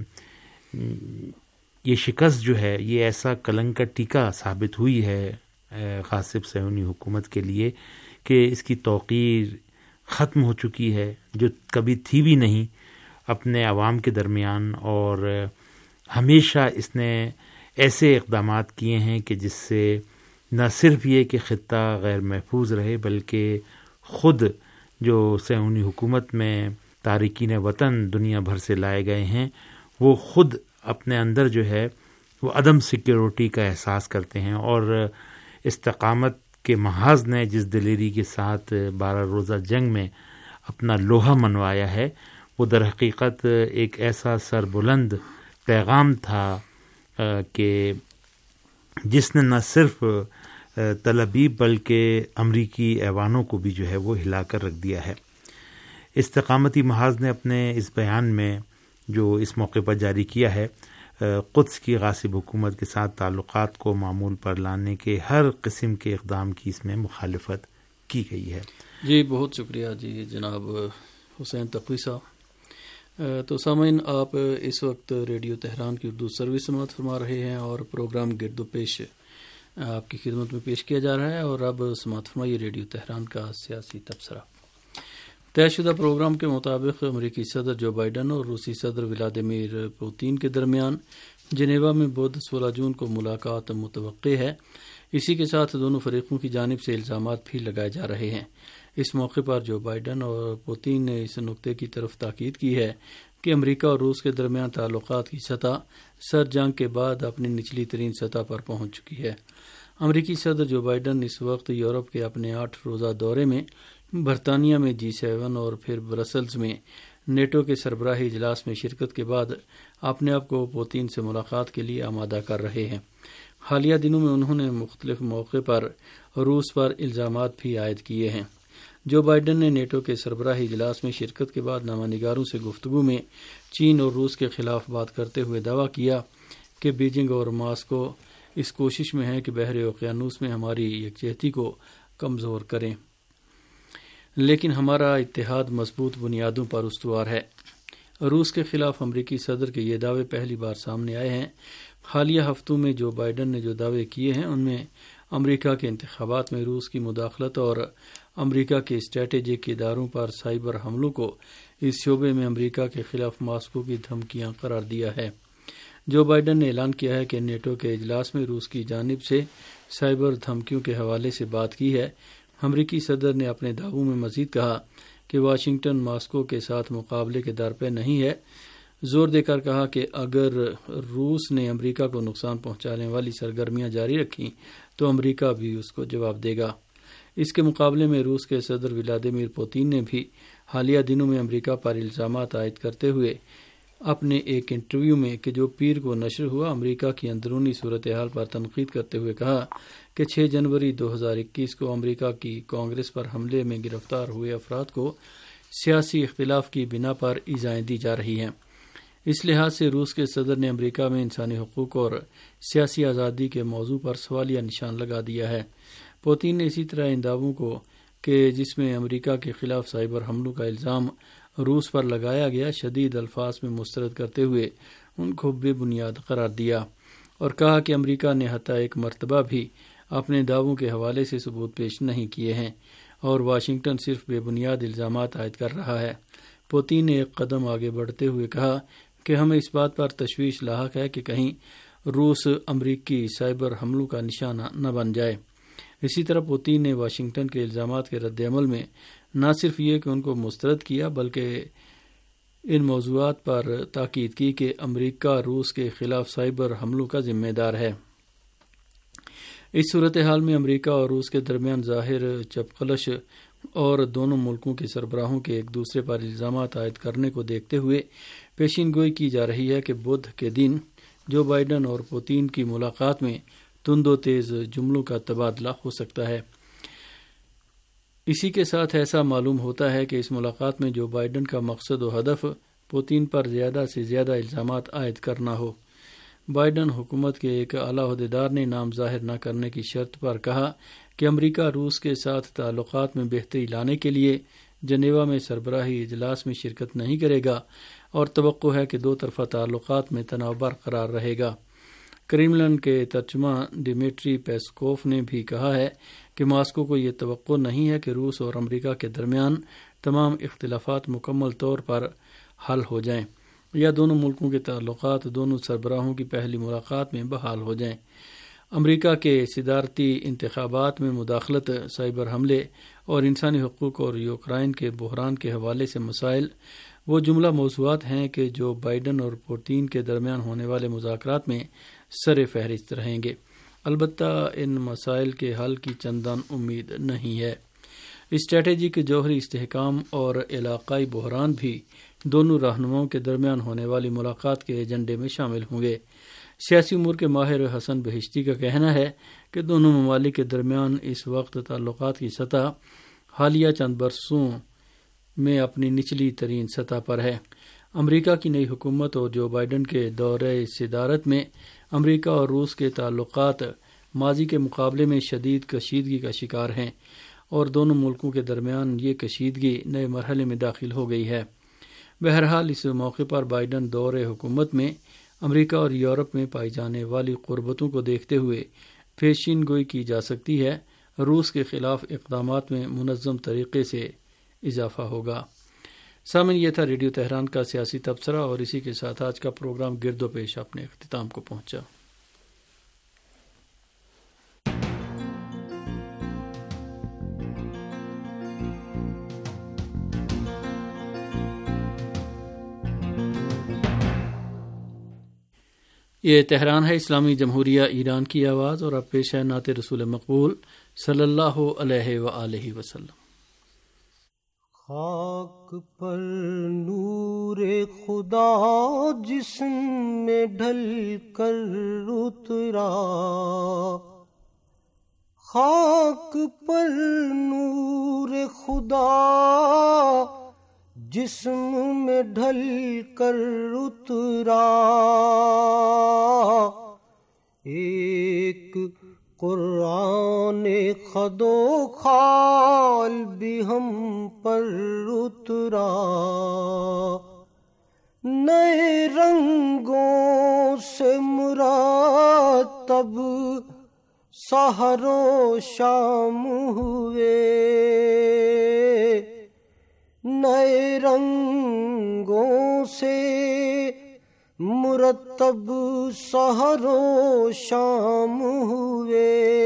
یہ شکست جو ہے یہ ایسا کلنک کا ٹیکہ ثابت ہوئی ہے غاصب صہیونی حکومت کے لیے کہ اس کی توقیر ختم ہو چکی ہے، جو کبھی تھی بھی نہیں اپنے عوام کے درمیان، اور ہمیشہ اس نے ایسے اقدامات کیے ہیں کہ جس سے نہ صرف یہ کہ خطہ غیر محفوظ رہے بلکہ خود جو صہیونی حکومت میں تارکین وطن دنیا بھر سے لائے گئے ہیں وہ خود اپنے اندر جو ہے وہ عدم سیکیورٹی کا احساس کرتے ہیں، اور استقامت کے محاذ نے جس دلیری کے ساتھ بارہ روزہ جنگ میں اپنا لوہا منوایا ہے وہ در حقیقت ایک ایسا سربلند پیغام تھا کہ جس نے نہ صرف تل ابیب بلکہ امریکی ایوانوں کو بھی جو ہے وہ ہلا کر رکھ دیا ہے۔ استقامتی محاذ نے اپنے اس بیان میں جو اس موقع پر جاری کیا ہے، قدس کی غاصب حکومت کے ساتھ تعلقات کو معمول پر لانے کے ہر قسم کے اقدام کی اس میں مخالفت کی گئی ہے۔ جی بہت شکریہ جی جناب حسین تقوی صاحب۔ تو سامعین، آپ اس وقت ریڈیو تہران کی اردو سروس سماعت فرما رہے ہیں اور پروگرام گرد و پیش آپ کی خدمت میں پیش کیا جا رہا ہے، اور اب سماعت فرمائیے ریڈیو تہران کا سیاسی تبصرہ۔ طے شدہ پروگرام کے مطابق امریکی صدر جو بائیڈن اور روسی صدر ولادیمیر پوتین کے درمیان جنیوا میں بدھ سولہ جون کو ملاقات متوقع ہے۔ اسی کے ساتھ دونوں فریقوں کی جانب سے الزامات بھی لگائے جا رہے ہیں۔ اس موقع پر جو بائیڈن اور پوتین نے اس نقطے کی طرف تاکید کی ہے کہ امریکہ اور روس کے درمیان تعلقات کی سطح سر جنگ کے بعد اپنی نچلی ترین سطح پر پہنچ چکی ہے۔ امریکی صدر جو بائیڈن اس وقت یورپ کے اپنے آٹھ روزہ دورے میں برطانیہ میں جی سیون اور پھر برسلز میں نیٹو کے سربراہی اجلاس میں شرکت کے بعد اپنے آپ کو پوتین سے ملاقات کے لیے آمادہ کر رہے ہیں۔ حالیہ دنوں میں انہوں نے مختلف موقع پر روس پر الزامات بھی عائد کیے ہیں۔ جو بائیڈن نے نیٹو کے سربراہی اجلاس میں شرکت کے بعد نامہ نگاروں سے گفتگو میں چین اور روس کے خلاف بات کرتے ہوئے دعویٰ کیا کہ بیجنگ اور ماسکو اس کوشش میں ہے کہ بحر اوقیانوس میں ہماری یکجہتی کو کمزور کریں، لیکن ہمارا اتحاد مضبوط بنیادوں پر استوار ہے۔ روس کے خلاف امریکی صدر کے یہ دعوے پہلی بار سامنے آئے ہیں۔ حالیہ ہفتوں میں جو بائیڈن نے جو دعوے کیے ہیں ان میں امریکہ کے انتخابات میں روس کی مداخلت اور امریکہ کے اسٹریٹجک اداروں پر سائبر حملوں کو اس شعبے میں امریکہ کے خلاف ماسکو کی دھمکیاں قرار دیا ہے۔ جو بائیڈن نے اعلان کیا ہے کہ نیٹو کے اجلاس میں روس کی جانب سے سائبر دھمکیوں کے حوالے سے بات کی ہے۔ امریکی صدر نے اپنے دعووں میں مزید کہا کہ واشنگٹن ماسکو کے ساتھ مقابلے کے در پہ نہیں ہے، زور دے کر کہا کہ اگر روس نے امریکہ کو نقصان پہنچانے والی سرگرمیاں جاری رکھیں تو امریکہ بھی اس کو جواب دے گا۔ اس کے مقابلے میں روس کے صدر ولادیمیر پوتین نے بھی حالیہ دنوں میں امریکہ پر الزامات عائد کرتے ہوئے اپنے ایک انٹرویو میں کہ جو پیر کو نشر ہوا امریکہ کی اندرونی صورتحال پر تنقید کرتے ہوئے کہا کہ چھ جنوری دو ہزار اکیس کو امریکہ کی کانگریس پر حملے میں گرفتار ہوئے افراد کو سیاسی اختلاف کی بنا پر ایذائیں دی جا رہی ہیں۔ اس لحاظ سے روس کے صدر نے امریکہ میں انسانی حقوق اور سیاسی آزادی کے موضوع پر سوالیہ نشان لگا دیا ہے۔ پوتین نے اسی طرح ان دعووں کو کہ جس میں امریکہ کے خلاف سائبر حملوں کا الزام روس پر لگایا گیا شدید الفاظ میں مسترد کرتے ہوئے ان کو بے بنیاد قرار دیا اور کہا کہ امریکہ نے حتی ایک مرتبہ بھی اپنے دعووں کے حوالے سے ثبوت پیش نہیں کیے ہیں اور واشنگٹن صرف بے بنیاد الزامات عائد کر رہا ہے۔ پوتین نے ایک قدم آگے بڑھتے ہوئے کہا کہ ہمیں اس بات پر تشویش لاحق ہے کہ کہیں روس امریکی سائبر حملوں کا نشانہ نہ بن جائے۔ اسی طرح پوتین نے واشنگٹن کے الزامات کے رد عمل میں نہ صرف یہ کہ ان کو مسترد کیا بلکہ ان موضوعات پر تاکید کی کہ امریکہ روس کے خلاف سائبر حملوں کا ذمہ دار ہے۔ اس صورتحال میں امریکہ اور روس کے درمیان ظاہر چپقلش اور دونوں ملکوں کے سربراہوں کے ایک دوسرے پر الزامات عائد کرنے کو دیکھتے ہوئے پیشین گوئی کی جا رہی ہے کہ بدھ کے دن جو بائیڈن اور پوتین کی ملاقات میں تند و تیز جملوں کا تبادلہ ہو سکتا ہے۔ اسی کے ساتھ ایسا معلوم ہوتا ہے کہ اس ملاقات میں جو بائیڈن کا مقصد و ہدف پوتین پر زیادہ سے زیادہ الزامات عائد کرنا ہو۔ بائیڈن حکومت کے ایک اعلیٰ عہدیدار نے نام ظاہر نہ کرنے کی شرط پر کہا کہ امریکہ روس کے ساتھ تعلقات میں بہتری لانے کے لیے جنیوا میں سربراہی اجلاس میں شرکت نہیں کرے گا اور توقع ہے کہ دو طرفہ تعلقات میں تناؤ برقرار رہے گا۔ کریملن کے ترجمہ ڈمیٹری پیسکوف نے بھی کہا ہے کہ ماسکو کو یہ توقع نہیں ہے کہ روس اور امریکہ کے درمیان تمام اختلافات مکمل طور پر حل ہو جائیں یا دونوں ملکوں کے تعلقات دونوں سربراہوں کی پہلی ملاقات میں بحال ہو جائیں۔ امریکہ کے صدارتی انتخابات میں مداخلت، سائبر حملے اور انسانی حقوق اور یوکرائن کے بحران کے حوالے سے مسائل وہ جملہ موضوعات ہیں کہ جو بائیڈن اور پوتین کے درمیان ہونے والے مذاکرات میں سر فہرست رہیں گے۔ البتہ ان مسائل کے حل کی چندان امید نہیں ہے۔ اسٹریٹجک جوہری استحکام اور علاقائی بحران بھی دونوں رہنماؤں کے درمیان ہونے والی ملاقات کے ایجنڈے میں شامل ہوں گے۔ سیاسی امور کے ماہر حسن بہشتی کا کہنا ہے کہ دونوں ممالک کے درمیان اس وقت تعلقات کی سطح حالیہ چند برسوں میں اپنی نچلی ترین سطح پر ہے۔ امریکہ کی نئی حکومت اور جو بائیڈن کے دورہ صدارت میں امریکہ اور روس کے تعلقات ماضی کے مقابلے میں شدید کشیدگی کا شکار ہیں اور دونوں ملکوں کے درمیان یہ کشیدگی نئے مرحلے میں داخل ہو گئی ہے۔ بہرحال اس موقع پر بائیڈن دور حکومت میں امریکہ اور یورپ میں پائی جانے والی قربتوں کو دیکھتے ہوئے پیشین گوئی کی جا سکتی ہے روس کے خلاف اقدامات میں منظم طریقے سے اضافہ ہوگا۔ سامن یہ تھا ریڈیو تہران کا سیاسی تبصرہ اور اسی کے ساتھ آج کا پروگرام گرد و پیش اپنے اختتام کو پہنچا۔ یہ تہران ہے، اسلامی جمہوریہ ایران کی آواز، اور اب پیش ہے نعت رسول مقبول صلی اللہ علیہ وآلہ وسلم۔ خاک پر نور خدا جسم میں ڈھل کر اترا، خاک پر نور خدا جسم میں ڈھل کر اترا، ایک قرآن خد و خال بھی ہم پر اترا، نئے رنگوں سے مرتب سحر و شام ہوئے، نئے رنگوں سے مرتب سحر و شام ہوئے،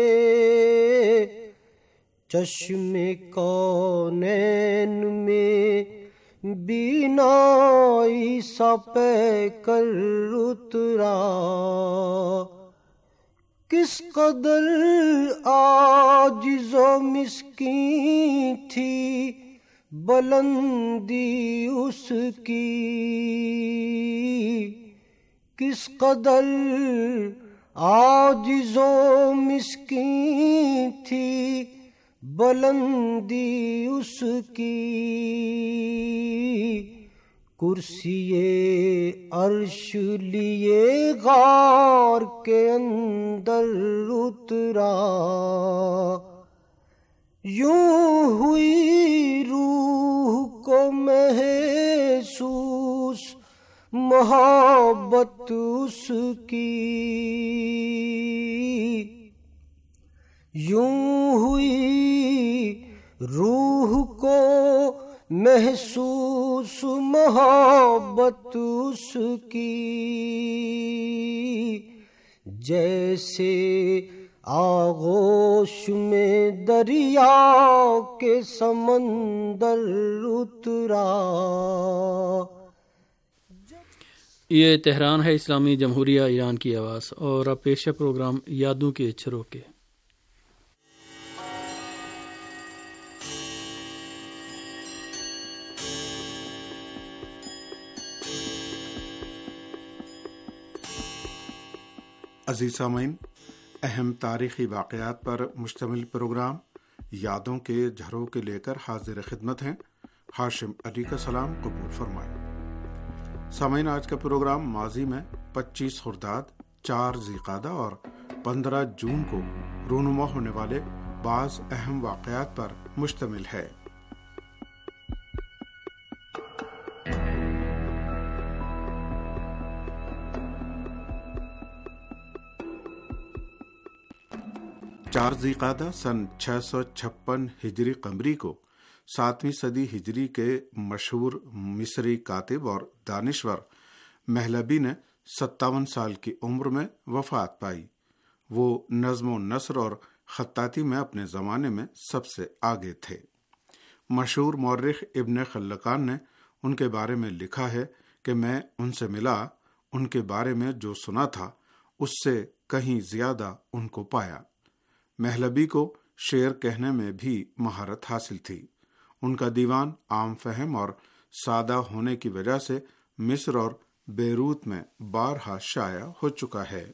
چشم کونین میں بینائی سا پے کر اترا، کس قدر عاجز و مسکین تھی بلندی اس کی، کس قدر عاجز و مسکین تھی بلندی اس کی، کرسی عرش لیے غار کے اندر اترا، یوں ہوئی روح کو محسوس محبت اس کی، یوں ہوئی روح کو محسوس محبت اس کی، جیسے آغوش میں دریا کے سمندر اترا۔ یہ تہران ہے اسلامی جمہوریہ ایران کی آواز، اور اب پیش ہے پروگرام یادوں کے جھروکے۔ عزیز سامعین، اہم تاریخی واقعات پر مشتمل پروگرام یادوں کے جھروکے لے کر حاضر خدمت ہیں۔ ہاشم علی کا سلام قبول فرمائیں۔ سامعین، آج کا پروگرام ماضی میں پچیس خرداد، چار ذیقعدہ اور پندرہ جون کو رونما ہونے والے بعض اہم واقعات پر مشتمل ہے۔ چار ذیقعدہ سن چھ سو چھپن ہجری قمری کو ساتویں صدی ہجری کے مشہور مصری کاتب اور دانشور مہلبی نے ستاون سال کی عمر میں وفات پائی۔ وہ نظم و نثر اور خطاطی میں اپنے زمانے میں سب سے آگے تھے۔ مشہور مورخ ابن خلقان نے ان کے بارے میں لکھا ہے کہ میں ان سے ملا، ان کے بارے میں جو سنا تھا اس سے کہیں زیادہ ان کو پایا۔ مہلبی کو شعر کہنے میں بھی مہارت حاصل تھی۔ ان کا دیوان عام فہم اور سادہ ہونے کی وجہ سے مصر اور بیروت میں بارہا شائع ہو چکا ہے۔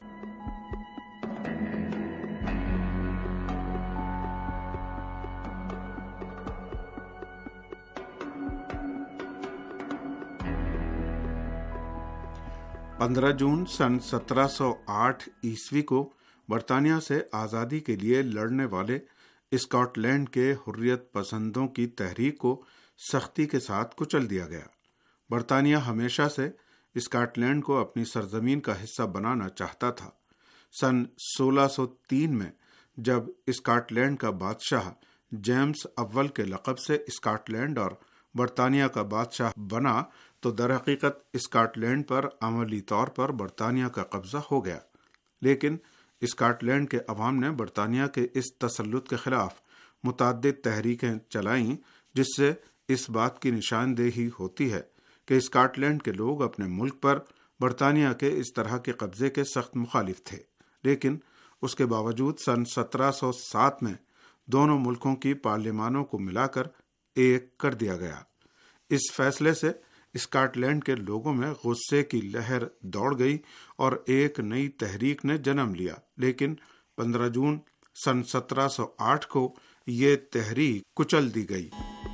پندرہ جون سن سترہ سو آٹھ عیسوی کو برطانیہ سے آزادی کے لیے لڑنے والے اسکاٹ لینڈ کے حریت پسندوں کی تحریک کو سختی کے ساتھ کچل دیا گیا۔ برطانیہ ہمیشہ سے اسکاٹ لینڈ کو اپنی سرزمین کا حصہ بنانا چاہتا تھا۔ سن سولہ سو تین میں جب اسکاٹ لینڈ کا بادشاہ جیمز اول کے لقب سے اسکاٹ لینڈ اور برطانیہ کا بادشاہ بنا تو در حقیقت اسکاٹ لینڈ پر عملی طور پر برطانیہ کا قبضہ ہو گیا، لیکن اسکاٹ لینڈ کے عوام نے برطانیہ کے اس تسلط کے خلاف متعدد تحریکیں چلائیں، جس سے اس بات کی نشاندہی ہوتی ہے کہ اسکاٹ لینڈ کے لوگ اپنے ملک پر برطانیہ کے اس طرح کے قبضے کے سخت مخالف تھے، لیکن اس کے باوجود سن سترہ سو سات میں دونوں ملکوں کی پارلیمانوں کو ملا کر ایک کر دیا گیا۔ اس فیصلے سے اسکاٹ لینڈ کے لوگوں میں غصے کی لہر دوڑ گئی اور ایک نئی تحریک نے جنم لیا، لیکن پندرہ جون سن سترہ سو آٹھ کو یہ تحریک کچل دی گئی۔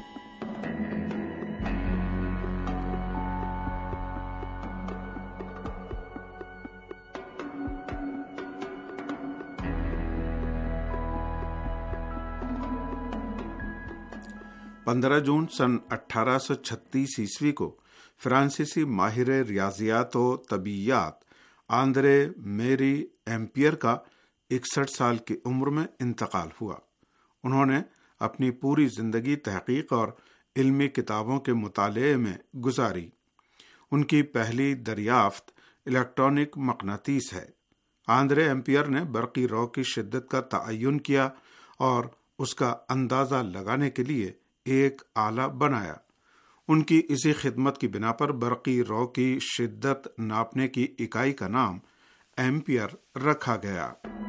پندرہ جون سن اٹھارہ سو چھتیس عیسوی کو فرانسیسی ماہر ریاضیات و طبیعیات آندرے میری ایمپیئر کا اکسٹھ سال کی عمر میں انتقال ہوا۔ انہوں نے اپنی پوری زندگی تحقیق اور علمی کتابوں کے مطالعے میں گزاری۔ ان کی پہلی دریافت الیکٹرانک مقناطیس ہے۔ آندرے ایمپیئر نے برقی رو کی شدت کا تعین کیا اور اس کا اندازہ لگانے کے لیے ایک آلہ بنایا۔ ان کی اسی خدمت کی بنا پر برقی رو کی شدت ناپنے کی اکائی کا نام ایمپیئر رکھا گیا۔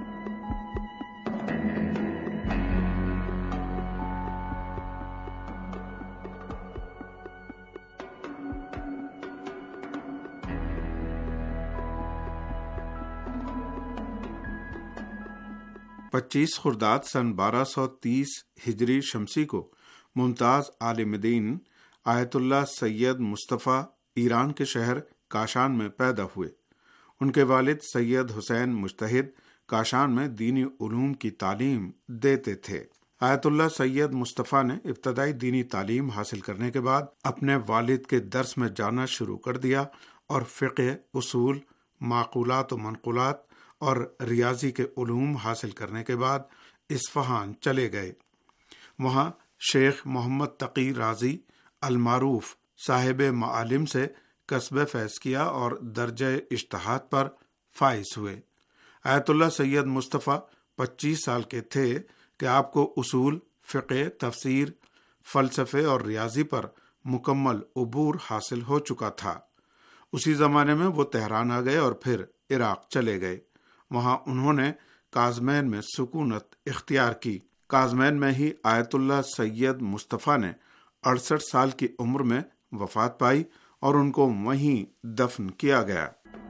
پچیس خرداد سن بارہ سو تیس ہجری شمسی کو ممتاز عالم دین آیت اللہ سید مصطفیٰ ایران کے شہر کاشان میں پیدا ہوئے۔ ان کے والد سید حسین مجتہد کاشان میں دینی علوم کی تعلیم دیتے تھے۔ آیت اللہ سید مصطفیٰ نے ابتدائی دینی تعلیم حاصل کرنے کے بعد اپنے والد کے درس میں جانا شروع کر دیا اور فقہ، اصول، معقولات و منقولات اور ریاضی کے علوم حاصل کرنے کے بعد اصفہان چلے گئے۔ وہاں شیخ محمد تقی رازی المعروف صاحب معالم سے کسب فیض کیا اور درجہ اجتہاد پر فائز ہوئے۔ آیت اللہ سید مصطفیٰ پچیس سال کے تھے کہ آپ کو اصول، فقہ، تفسیر، فلسفے اور ریاضی پر مکمل عبور حاصل ہو چکا تھا۔ اسی زمانے میں وہ تہران آ گئے اور پھر عراق چلے گئے۔ وہاں انہوں نے کازمین میں سکونت اختیار کی۔ کازمین میں ہی آیت اللہ سید مصطفیٰ نے اڑسٹھ سال کی عمر میں وفات پائی اور ان کو وہیں دفن کیا گیا۔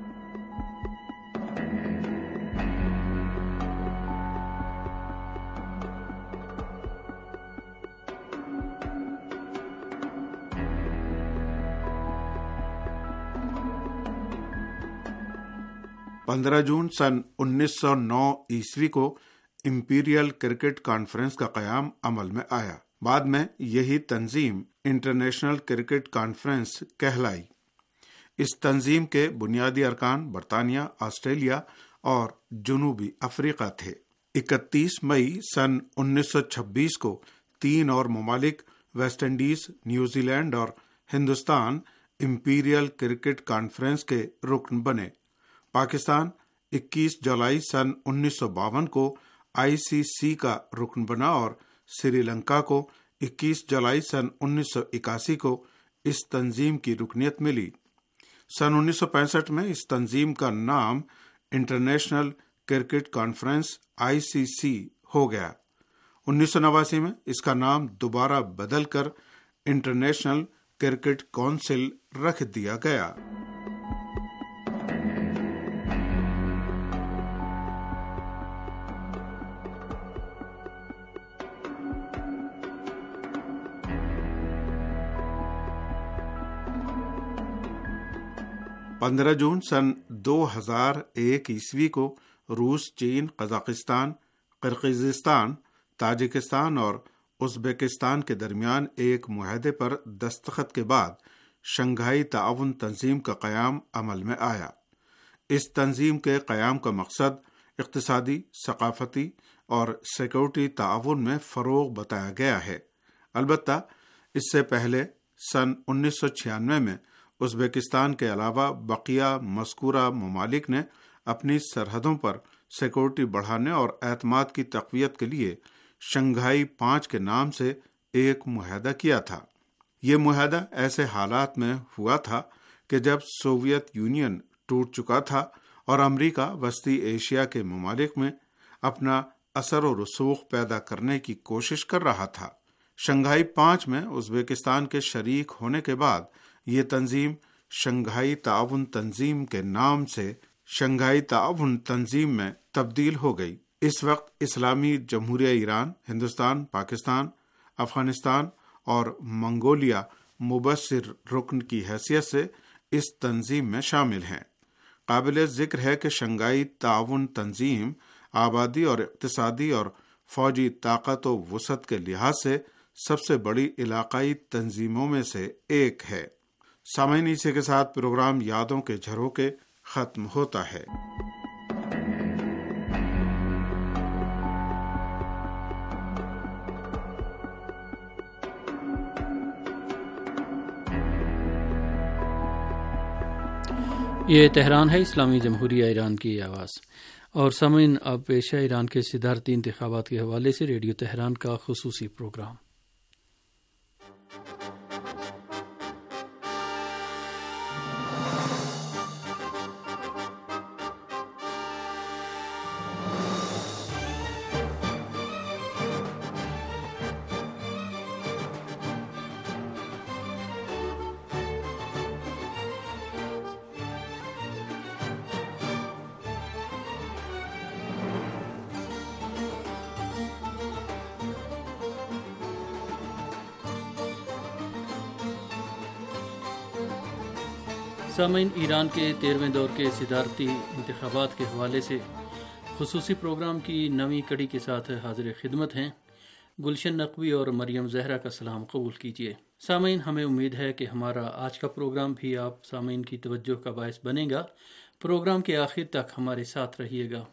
پندرہ جون سن انیس سو نو عیسوی کو امپیریل کرکٹ کانفرنس کا قیام عمل میں آیا۔ بعد میں یہی تنظیم انٹرنیشنل کرکٹ کانفرنس کہلائی۔ اس تنظیم کے بنیادی ارکان برطانیہ، آسٹریلیا اور جنوبی افریقہ تھے۔ اکتیس مئی سن انیس سو چھبیس کو تین اور ممالک ویسٹ انڈیز، نیوزی لینڈ اور ہندوستان امپیریل کرکٹ کانفرنس کے رکن بنے۔ پاکستان اکیس جولائی سن انیس سو باون کو آئی سی سی کا رکن بنا اور سری لنکا کو اکیس جولائی سن انیس سو اکاسی کو اس تنظیم کی رکنیت ملی۔ سن انیس سو پینسٹھ میں اس تنظیم کا نام international cricket conference I C C ہو گیا۔ انیس سو نواسی میں اس کا نام دوبارہ بدل کر انٹرنیشنل کرکٹ کونسل رکھ دیا گیا۔ پندرہ جون سن دو ہزار ایک عیسوی کو روس، چین، قزاقستان، قرقیزستان، تاجکستان اور ازبکستان کے درمیان ایک معاہدے پر دستخط کے بعد شنگھائی تعاون تنظیم کا قیام عمل میں آیا۔ اس تنظیم کے قیام کا مقصد اقتصادی، ثقافتی اور سیکورٹی تعاون میں فروغ بتایا گیا ہے۔ البتہ اس سے پہلے سن انیس سو چھیانوے میں ازبکستان کے علاوہ بقیہ مذکورہ ممالک نے اپنی سرحدوں پر سیکورٹی بڑھانے اور اعتماد کی تقویت کے لیے شنگھائی پانچ کے نام سے ایک معاہدہ کیا تھا۔ یہ معاہدہ ایسے حالات میں ہوا تھا کہ جب سوویت یونین ٹوٹ چکا تھا اور امریکہ وسطی ایشیا کے ممالک میں اپنا اثر و رسوخ پیدا کرنے کی کوشش کر رہا تھا۔ شنگھائی پانچ میں ازبکستان کے شریک ہونے کے بعد یہ تنظیم شنگھائی تعاون تنظیم کے نام سے شنگھائی تعاون تنظیم میں تبدیل ہو گئی۔ اس وقت اسلامی جمہوریہ ایران، ہندوستان، پاکستان، افغانستان اور منگولیا مبصر رکن کی حیثیت سے اس تنظیم میں شامل ہیں۔ قابل ذکر ہے کہ شنگھائی تعاون تنظیم آبادی اور اقتصادی اور فوجی طاقت و وسعت کے لحاظ سے سب سے بڑی علاقائی تنظیموں میں سے ایک ہے۔ سامعین، اسی کے ساتھ پروگرام یادوں کے جھروکے ختم ہوتا ہے۔ یہ تہران ہے، اسلامی جمہوریہ ایران کی آواز۔ اور سامعین، اب پیش ہے ایران کے صدارتی انتخابات کے حوالے سے ریڈیو تہران کا خصوصی پروگرام۔ سامعین، ایران کے تیرہویں دور کے صدارتی انتخابات کے حوالے سے خصوصی پروگرام کی نویں کڑی کے ساتھ حاضر خدمت ہیں گلشن نقوی اور مریم زہرا کا سلام قبول کیجیے۔ سامعین، ہمیں امید ہے کہ ہمارا آج کا پروگرام بھی آپ سامعین کی توجہ کا باعث بنے گا۔ پروگرام کے آخر تک ہمارے ساتھ رہیے گا۔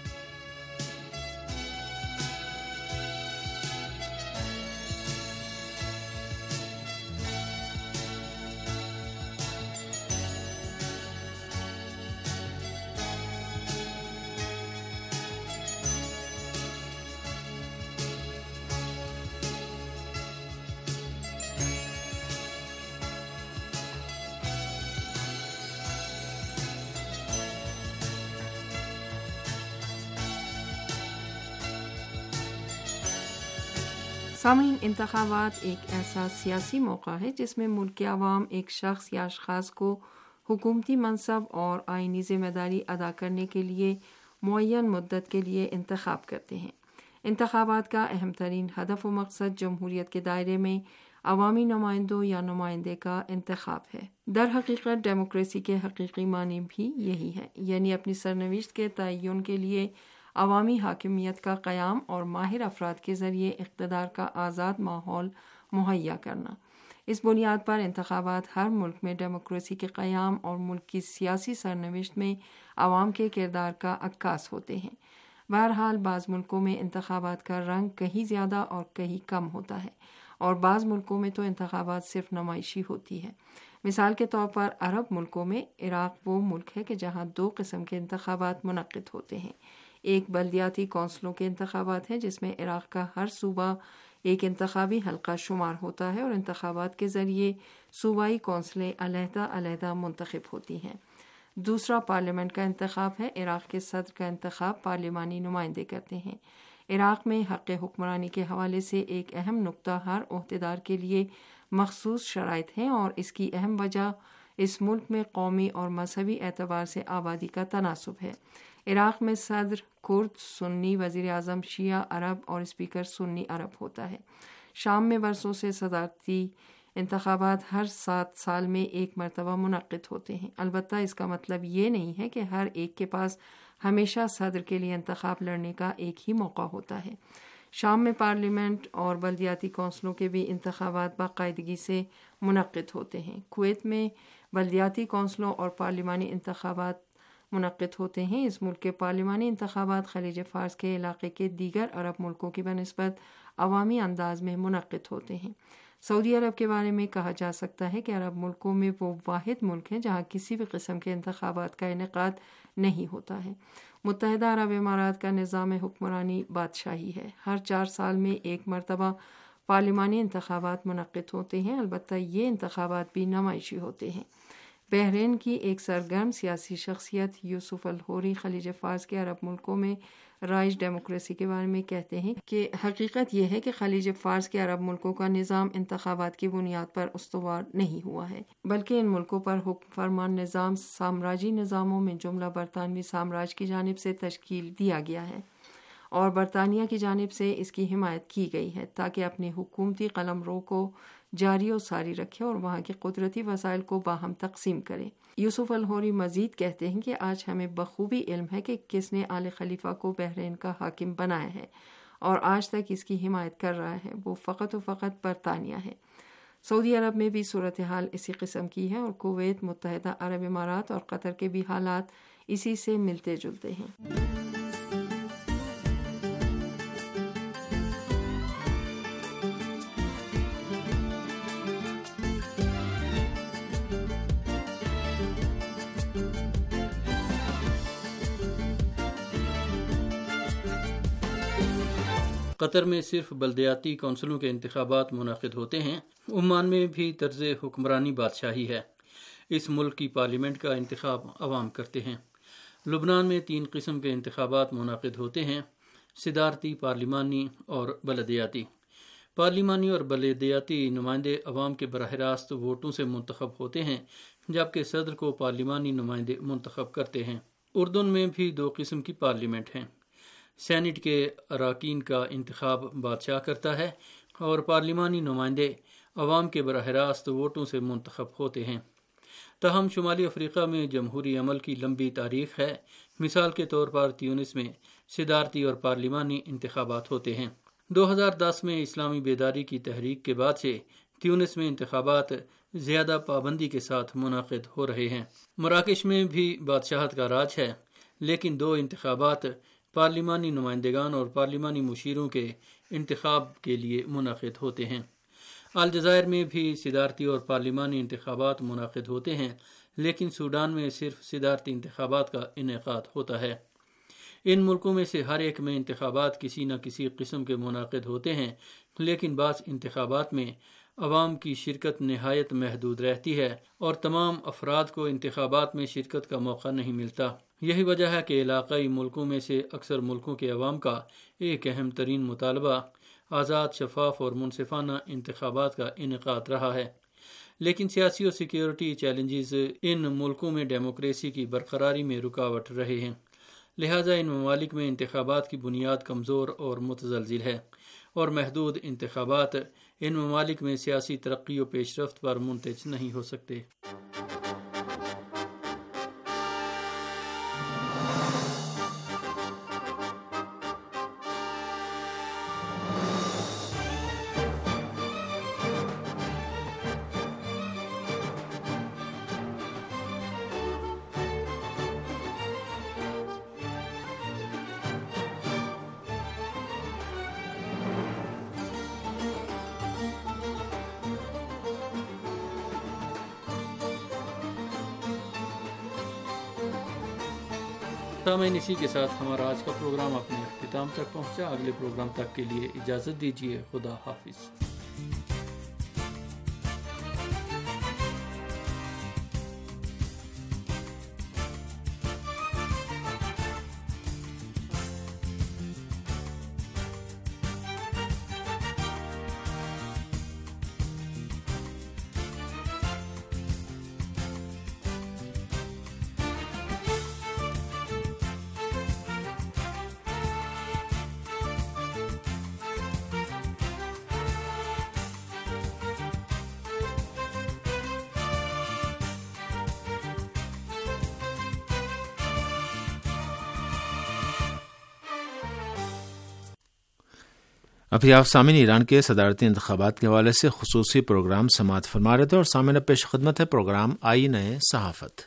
سامعین، انتخابات ایک ایسا سیاسی موقع ہے جس میں ملک کے عوام ایک شخص یا اشخاص کو حکومتی منصب اور آئینی ذمہ داری ادا کرنے کے لیے معین مدت کے لیے انتخاب کرتے ہیں۔ انتخابات کا اہم ترین ہدف و مقصد جمہوریت کے دائرے میں عوامی نمائندوں یا نمائندے کا انتخاب ہے۔ در حقیقت ڈیموکریسی کے حقیقی معنی بھی یہی ہے، یعنی اپنی سرنوشت کے تعین کے لیے عوامی حاکمیت کا قیام اور ماہر افراد کے ذریعے اقتدار کا آزاد ماحول مہیا کرنا۔ اس بنیاد پر انتخابات ہر ملک میں ڈیموکریسی کے قیام اور ملک کی سیاسی سرنوشت میں عوام کے کردار کا عکاس ہوتے ہیں۔ بہرحال بعض ملکوں میں انتخابات کا رنگ کہیں زیادہ اور کہیں کم ہوتا ہے، اور بعض ملکوں میں تو انتخابات صرف نمائشی ہوتی ہے۔ مثال کے طور پر عرب ملکوں میں عراق وہ ملک ہے کہ جہاں دو قسم کے انتخابات منعقد ہوتے ہیں۔ ایک بلدیاتی کونسلوں کے انتخابات ہیں جس میں عراق کا ہر صوبہ ایک انتخابی حلقہ شمار ہوتا ہے اور انتخابات کے ذریعے صوبائی کونسلیں علیحدہ علیحدہ منتخب ہوتی ہیں۔ دوسرا پارلیمنٹ کا انتخاب ہے۔ عراق کے صدر کا انتخاب پارلیمانی نمائندے کرتے ہیں۔ عراق میں حق حکمرانی کے حوالے سے ایک اہم نقطہ ہر عہدیدار کے لیے مخصوص شرائط ہیں، اور اس کی اہم وجہ اس ملک میں قومی اور مذہبی اعتبار سے آبادی کا تناسب ہے۔ عراق میں صدر کرد سنی، وزیر اعظم شیعہ عرب اور اسپیکر سنی عرب ہوتا ہے۔ شام میں برسوں سے صدارتی انتخابات ہر سات سال میں ایک مرتبہ منعقد ہوتے ہیں۔ البتہ اس کا مطلب یہ نہیں ہے کہ ہر ایک کے پاس ہمیشہ صدر کے لیے انتخاب لڑنے کا ایک ہی موقع ہوتا ہے۔ شام میں پارلیمنٹ اور بلدیاتی کونسلوں کے بھی انتخابات باقاعدگی سے منعقد ہوتے ہیں۔ کویت میں بلدیاتی کونسلوں اور پارلیمانی انتخابات منعقد ہوتے ہیں۔ اس ملک کے پارلیمانی انتخابات خلیج فارس کے علاقے کے دیگر عرب ملکوں کی بنسبت عوامی انداز میں منعقد ہوتے ہیں۔ سعودی عرب کے بارے میں کہا جا سکتا ہے کہ عرب ملکوں میں وہ واحد ملک ہے جہاں کسی بھی قسم کے انتخابات کا انعقاد نہیں ہوتا ہے۔ متحدہ عرب امارات کا نظام حکمرانی بادشاہی ہے۔ ہر چار سال میں ایک مرتبہ پارلیمانی انتخابات منعقد ہوتے ہیں، البتہ یہ انتخابات بھی نمائشی ہوتے ہیں۔ بحرین کی ایک سرگرم سیاسی شخصیت یوسف الحوری خلیج فارس کے عرب ملکوں میں رائج ڈیموکریسی کے بارے میں کہتے ہیں کہ حقیقت یہ ہے کہ خلیج فارس کے عرب ملکوں کا نظام انتخابات کی بنیاد پر استوار نہیں ہوا ہے، بلکہ ان ملکوں پر حکم فرمان نظام سامراجی نظاموں میں جملہ برطانوی سامراج کی جانب سے تشکیل دیا گیا ہے، اور برطانیہ کی جانب سے اس کی حمایت کی گئی ہے تاکہ اپنے حکومتی قلمرو کو جاری و ساری رکھے اور وہاں کے قدرتی وسائل کو باہم تقسیم کرے۔ یوسف الحوری مزید کہتے ہیں کہ آج ہمیں بخوبی علم ہے کہ کس نے آل خلیفہ کو بحرین کا حاکم بنایا ہے اور آج تک اس کی حمایت کر رہا ہے، وہ فقط و فقط برطانیہ ہے۔ سعودی عرب میں بھی صورتحال اسی قسم کی ہے، اور کویت، متحدہ عرب امارات اور قطر کے بھی حالات اسی سے ملتے جلتے ہیں۔ قطر میں صرف بلدیاتی کونسلوں کے انتخابات منعقد ہوتے ہیں۔ عمان میں بھی طرز حکمرانی بادشاہی ہے، اس ملک کی پارلیمنٹ کا انتخاب عوام کرتے ہیں۔ لبنان میں تین قسم کے انتخابات منعقد ہوتے ہیں، صدارتی، پارلیمانی اور بلدیاتی۔ پارلیمانی اور بلدیاتی نمائندے عوام کے براہ راست ووٹوں سے منتخب ہوتے ہیں، جبکہ صدر کو پارلیمانی نمائندے منتخب کرتے ہیں۔ اردن میں بھی دو قسم کی پارلیمنٹ ہیں، سینٹ کے اراکین کا انتخاب بادشاہ کرتا ہے اور پارلیمانی نمائندے عوام کے براہ راست ووٹوں سے منتخب ہوتے ہیں۔ تاہم شمالی افریقہ میں جمہوری عمل کی لمبی تاریخ ہے۔ مثال کے طور پر تیونس میں صدارتی اور پارلیمانی انتخابات ہوتے ہیں۔ دو ہزار دس میں اسلامی بیداری کی تحریک کے بعد سے تیونس میں انتخابات زیادہ پابندی کے ساتھ منعقد ہو رہے ہیں۔ مراکش میں بھی بادشاہت کا راج ہے، لیکن دو انتخابات پارلیمانی نمائندگان اور پارلیمانی مشیروں کے انتخاب کے لیے منعقد ہوتے ہیں۔ الجزائر میں بھی صدارتی اور پارلیمانی انتخابات منعقد ہوتے ہیں، لیکن سوڈان میں صرف صدارتی انتخابات کا انعقاد ہوتا ہے۔ ان ملکوں میں سے ہر ایک میں انتخابات کسی نہ کسی قسم کے منعقد ہوتے ہیں، لیکن بعض انتخابات میں عوام کی شرکت نہایت محدود رہتی ہے اور تمام افراد کو انتخابات میں شرکت کا موقع نہیں ملتا۔ یہی وجہ ہے کہ علاقائی ملکوں میں سے اکثر ملکوں کے عوام کا ایک اہم ترین مطالبہ آزاد، شفاف اور منصفانہ انتخابات کا انعقاد رہا ہے۔ لیکن سیاسی اور سیکیورٹی چیلنجز ان ملکوں میں ڈیموکریسی کی برقراری میں رکاوٹ رہے ہیں، لہٰذا ان ممالک میں انتخابات کی بنیاد کمزور اور متزلزل ہے، اور محدود انتخابات ان ممالک میں سیاسی ترقی و پیش رفت پر منتج نہیں ہو سکتے۔ سامعین، اسی کے ساتھ ہمارا آج کا پروگرام اپنے اختتام تک پہنچا۔ اگلے پروگرام تک کے لیے اجازت دیجیے۔ خدا حافظ۔ ابھی آپ سامعین ایران کے صدارتی انتخابات کے حوالے سے خصوصی پروگرام سماعت فرما رہے تھے، اور سامعین پیش خدمت ہے پروگرام آئینہ صحافت۔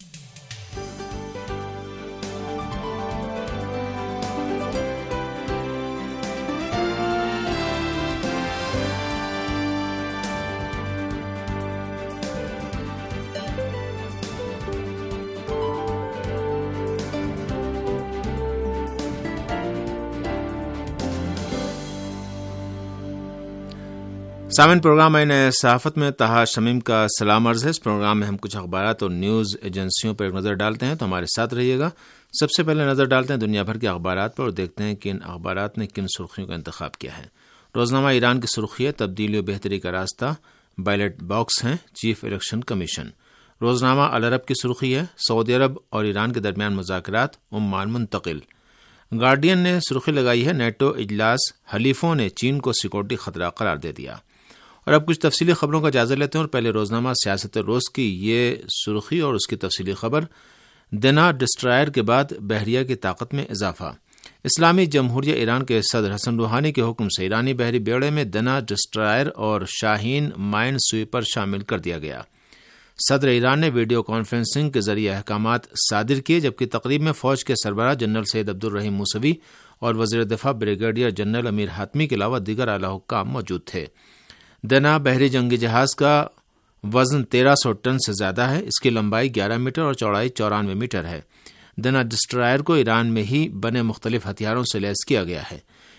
سامعین، پروگرام آئینہ صحافت میں طاہر شمیم کا سلام عرض ہے۔ اس پروگرام میں ہم کچھ اخبارات اور نیوز ایجنسیوں پر ایک نظر ڈالتے ہیں، تو ہمارے ساتھ رہیے گا۔ سب سے پہلے نظر ڈالتے ہیں دنیا بھر کے اخبارات پر اور دیکھتے ہیں کہ ان اخبارات نے کن سرخیوں کا انتخاب کیا ہے۔ روزنامہ ایران کی سرخی ہے تبدیلی و بہتری کا راستہ، بیلٹ باکس ہیں چیف الیکشن کمیشن۔ روزنامہ العرب کی سرخی ہے سعودی عرب اور ایران کے درمیان مذاکرات عمان منتقل۔ گارڈین نے سرخی لگائی ہے نیٹو اجلاس، حلیفوں نے چین کو سیکورٹی خطرہ قرار دے دیا۔ اور اب کچھ تفصیلی خبروں کا جائزہ لیتے ہیں، اور پہلے روزنامہ سیاست روز کی یہ سرخی اور اس کی تفصیلی خبر، دنا ڈسٹرائر کے بعد بحریہ کی طاقت میں اضافہ۔ اسلامی جمہوریہ ایران کے صدر حسن روحانی کے حکم سے ایرانی بحری بیڑے میں دنا ڈسٹرائر اور شاہین مائن سویپر شامل کر دیا گیا۔ صدر ایران نے ویڈیو کانفرنسنگ کے ذریعے احکامات صادر کیے، جبکہ تقریب میں فوج کے سربراہ جنرل سید عبدالرحیم موسوی اور وزیر دفاع بریگیڈیئر جنرل امیر حاتمی کے علاوہ دیگر اعلی حکام موجود تھے۔ دنا بحری جنگی جہاز کا وزن تیرہ سو ٹن سے زیادہ ہے، اس کی لمبائی گیارہ میٹر اور چوڑائی چورانوے میٹر ہے۔ دنا ڈسٹرائر کو ایران میں ہی بنے مختلف ہتھیاروں سے لیس کیا گیا ہے۔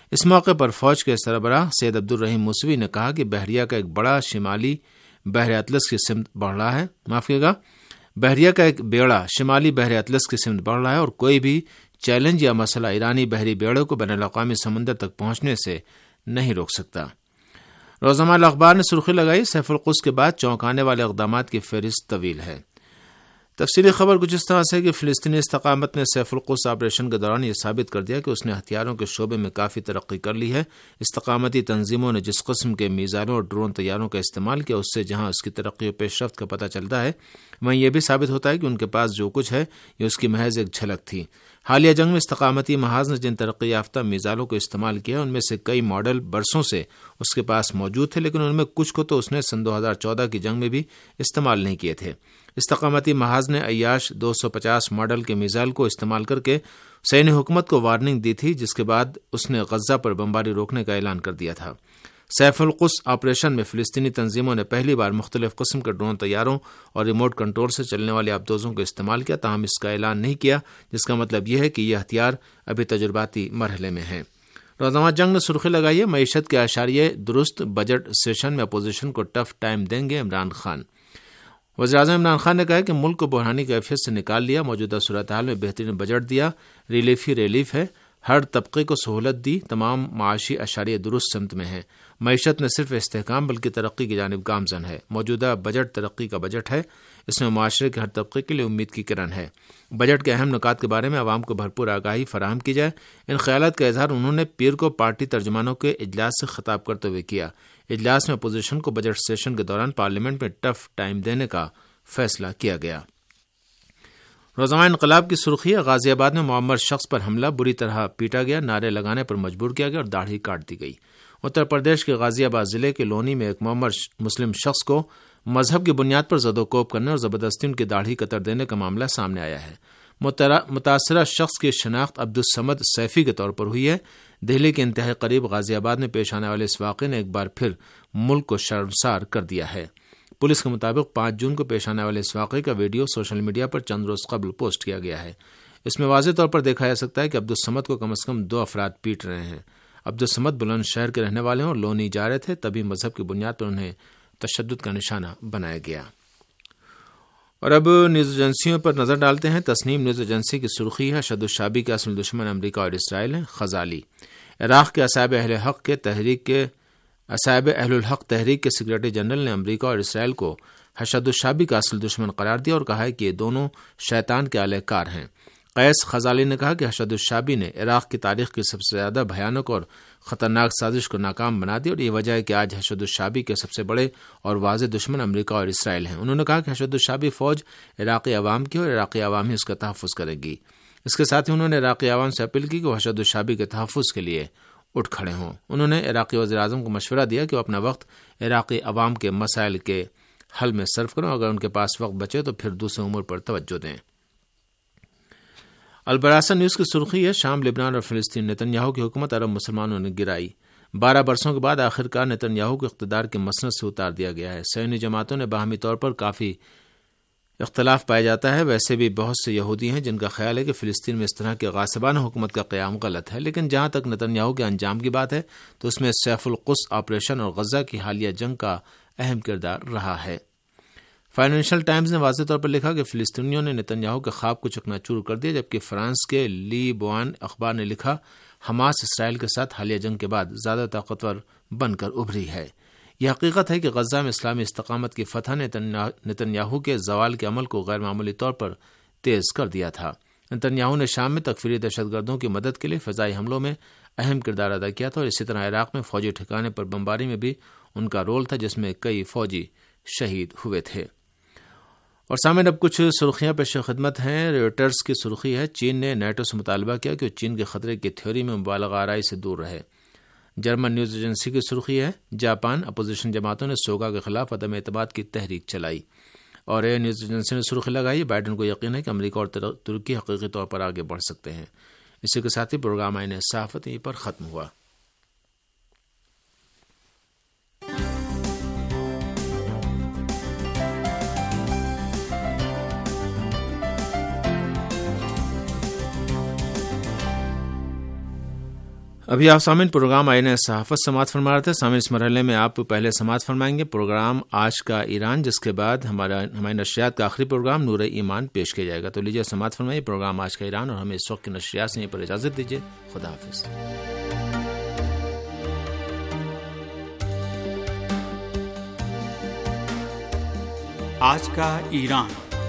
اس موقع پر فوج کے سربراہ سید عبدالرحیم موسوی نے کہا کہ بحریہ کا ایک بڑا شمالی بحر اطلس کی سمت بڑھ رہا ہے معاف کیے گا بحریہ کا ایک بیڑا شمالی بحر اطلس کی سمت بڑھ رہا ہے اور کوئی بھی چیلنج یا مسئلہ ایرانی بحری بیڑے کو بین الاقوامی سمندر تک پہنچنے سے نہیں روک سکتا۔ روزنامہ الاخبار نے سرخی لگائی، سیف القدس کے بعد چونکانے والے اقدامات کی فہرست طویل ہے۔ تفصیلی خبر کچھ اس طرح سے کہ فلسطینی استقامت نے سیف القدس آپریشن کے دوران یہ ثابت کر دیا کہ اس نے ہتھیاروں کے شعبے میں کافی ترقی کر لی ہے۔ استقامتی تنظیموں نے جس قسم کے میزائلوں اور ڈرون طیاروں کا استعمال کیا، اس سے جہاں اس کی ترقی و پیش رفت کا پتہ چلتا ہے، وہیں یہ بھی ثابت ہوتا ہے کہ ان کے پاس جو کچھ ہے یہ اس کی محض ایک جھلک تھی۔ حالیہ جنگ میں استقامتی محاذ نے جن ترقی یافتہ میزائلوں کو استعمال کیا ان میں سے کئی ماڈل برسوں سے اس کے پاس موجود تھے، لیکن ان میں کچھ کو تو اس نے سن دو ہزار چودہ کی جنگ میں بھی استعمال نہیں کیے تھے۔ استقامتی محاذ نے عیاش دو سو پچاس ماڈل کے میزائل کو استعمال کر کے صہیونی حکومت کو وارننگ دی تھی، جس کے بعد اس نے غزہ پر بمباری روکنے کا اعلان کر دیا تھا۔ سیف القدس آپریشن میں فلسطینی تنظیموں نے پہلی بار مختلف قسم کے ڈرون طیاروں اور ریموٹ کنٹرول سے چلنے والے آبدوزوں کو استعمال کیا، تاہم اس کا اعلان نہیں کیا، جس کا مطلب یہ ہے کہ یہ ہتھیار ابھی تجرباتی مرحلے میں ہیں۔ روزنامہ جنگ نے سرخی لگائی ہے، معیشت کے اشاریہ درست بجٹ سیشن میں اپوزیشن کو ٹف ٹائم دیں گے عمران خان۔ وزیراعظم عمران خان نے کہا کہ ملک کو بحرانی کیفیت سے نکال لیا، موجودہ صورتحال میں بہترین بجٹ دیا، ریلیف ہی ریلیف ہے، ہر طبقے کو سہولت دی، تمام معاشی اشاریہ درست سمت میں ہیں، معیشت نہ صرف استحکام بلکہ ترقی کی جانب گامزن ہے، موجودہ بجٹ ترقی کا بجٹ ہے، اس میں معاشرے کے ہر طبقے کے لیے امید کی کرن ہے، بجٹ کے اہم نکات کے بارے میں عوام کو بھرپور آگاہی فراہم کی جائے۔ ان خیالات کا اظہار انہوں نے پیر کو پارٹی ترجمانوں کے اجلاس سے خطاب کرتے ہوئے کیا۔ اجلاس میں اپوزیشن کو بجٹ سیشن کے دوران پارلیمنٹ میں ٹف ٹائم دینے کا فیصلہ کیا گیا۔ روزنامہ انقلاب کی سرخی ہے، غازی آباد میں معمر شخص پر حملہ، بری طرح پیٹا گیا، نعرے لگانے پر مجبور کیا گیا اور داڑھی کاٹ دی گئی۔ اتر پردیش کے غازی آباد ضلع کے لونی میں ایک معمر مسلم شخص کو مذہب کی بنیاد پر زد و کوب کرنے اور زبردستی ان کی داڑھی قطر دینے کا معاملہ سامنے آیا ہے۔ متاثرہ شخص کی شناخت عبدالصمد سیفی کے طور پر ہوئی ہے۔ دہلی کے انتہائی قریب غازی آباد میں پیش آنے والے اس واقعے نے ایک بار پھر ملک کو شرمسار کر دیا ہے۔ پولیس کے مطابق پانچ جون کو پیش آنے والے اس واقعے کا ویڈیو سوشل میڈیا پر چند روز قبل پوسٹ کیا گیا ہے۔ اس میں واضح طور پر دیکھا جا سکتا ہے کہ عبدالصمد کو کم از کم دو افراد پیٹ رہے ہیں۔ عبدالصمد بلند شہر کے رہنے والے ہیں اور لونی جا رہے تھے، تبھی مذہب کی بنیاد پر انہیں تشدد کا نشانہ بنایا گیا۔ اور اب نیوز ایجنسیوں پر نظر ڈالتے ہیں۔ تسنیم نیوز ایجنسی کی سرخی ہے، اشد الشعبی کے اصل دشمن امریکہ اور اسرائیل ہیں۔ غزالی عراق کے اصحاب اہل حق کے تحریک کے اصحاب اہل الحق تحریک کے سیکرٹری جنرل نے امریکہ اور اسرائیل کو حشد الشعبی کا اصل دشمن قرار دیا اور کہا ہے کہ یہ دونوں شیطان کے اہل کار ہیں۔ قیس غزالی نے کہا کہ حشد الشعبی نے عراق کی تاریخ کی سب سے زیادہ بھیانک اور خطرناک سازش کو ناکام بنا دی اور یہ وجہ ہے کہ آج حشد الشعبی کے سب سے بڑے اور واضح دشمن امریکہ اور اسرائیل ہیں۔ انہوں نے کہا کہ حشد الشعبی فوج عراقی عوام کی اور عراقی عوام ہی اس کا تحفظ کرے گی۔ اس کے ساتھ ہی انہوں نے عراقی عوام سے اپیل کی کہ وہ حشد الشعبی کے تحفظ کے لیے اٹھ کھڑے ہوں۔ انہوں نے عراقی وزیراعظم کو مشورہ دیا کہ وہ اپنا وقت عراقی عوام کے مسائل کے حل میں صرف کریں، اگر ان کے پاس وقت بچے تو پھر دوسرے امور پر توجہ دیں۔ البراسہ نیوز کی سرخی ہے، شام، لبنان اور فلسطین، نتن یاہو کی حکومت عرب مسلمانوں نے گرائی۔ بارہ برسوں کے بعد آخرکار نتن یاہو کو اقتدار کے مسند سے اتار دیا گیا ہے۔ صہیونی جماعتوں نے باہمی طور پر کافی اختلاف پایا جاتا ہے، ویسے بھی بہت سے یہودی ہیں جن کا خیال ہے کہ فلسطین میں اس طرح کے غاصبانہ حکومت کا قیام غلط ہے، لیکن جہاں تک نتن یاہو کے انجام کی بات ہے تو اس میں سیف القدس آپریشن اور غزہ کی حالیہ جنگ کا اہم کردار رہا ہے۔ فائنینشل ٹائمز نے واضح طور پر لکھا کہ فلسطینیوں نے نتن یاہو کے خواب کو چکنا چور کر دیا، جبکہ فرانس کے لی بوان اخبار نے لکھا حماس اسرائیل کے ساتھ حالیہ جنگ کے بعد زیادہ طاقتور بن کر ابھری ہے۔ یہ حقیقت ہے کہ غزہ میں اسلامی استقامت کی فتح نے نتن یاہو کے زوال کے عمل کو غیر معمولی طور پر تیز کر دیا تھا۔ نتن یاہو نے شام میں تکفیری دہشت گردوں کی مدد کے لیے فضائی حملوں میں اہم کردار ادا کیا تھا اور اسی طرح عراق میں فوجی ٹھکانے پر بمباری میں بھی ان کا رول تھا، جس میں کئی فوجی شہید ہوئے تھے۔ اور سامنے اب کچھ سرخیاں پیش خدمت ہیں۔ رویٹرز کی سرخی ہے، چین نے نیٹو سے مطالبہ کیا کہ وہ چین کے خطرے کی تھیوری میں مبالغہ آرائی سے دور رہے۔ جرمن نیوز ایجنسی کی سرخی ہے، جاپان، اپوزیشن جماعتوں نے سوگا کے خلاف عدم اعتماد کی تحریک چلائی۔ اور اے نیوز ایجنسی نے سرخی لگائی، بائیڈن کو یقین ہے کہ امریکہ اور ترکی حقیقی طور پر آگے بڑھ سکتے ہیں۔ اسی کے ساتھ ہی پروگرام آئین صحافت یہیں پر ختم ہوا۔ ابھی آپ سامعین پروگرام آئین صحافت سماعت فرما رہے تھے. سامعین اس مرحلے میں آپ پہلے سماعت فرمائیں گے پروگرام آج کا ایران، جس کے بعد ہمارا ہماری نشریات کا آخری پروگرام نور ایمان پیش کیا جائے گا. تو لیجیے سماعت فرمائیے پروگرام آج کا ایران، اور ہمیں اس وقت کی نشریات سے یہیں پر اجازت دیجیے. خدا حافظ. آج کا ایران.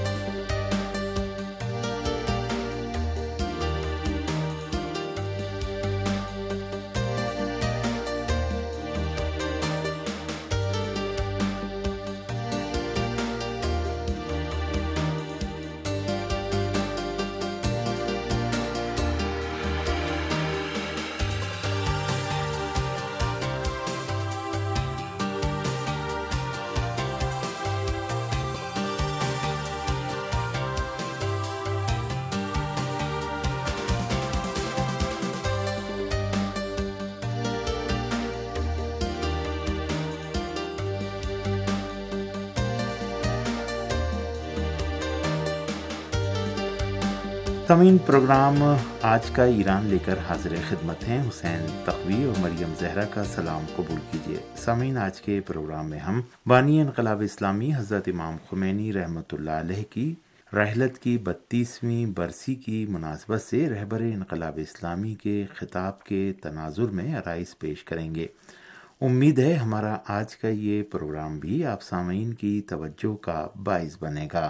سامعین پروگرام آج کا ایران لے کر حاضر خدمت ہیں. حسین تقوی اور مریم زہرا کا سلام قبول کیجیے. سامعین آج کے پروگرام میں ہم بانی انقلاب اسلامی حضرت امام خمینی رحمۃ اللہ علیہ کی رحلت کی بتیسویں برسی کی مناسبت سے رہبر انقلاب اسلامی کے خطاب کے تناظر میں آرائز پیش کریں گے. امید ہے ہمارا آج کا یہ پروگرام بھی آپ سامعین کی توجہ کا باعث بنے گا.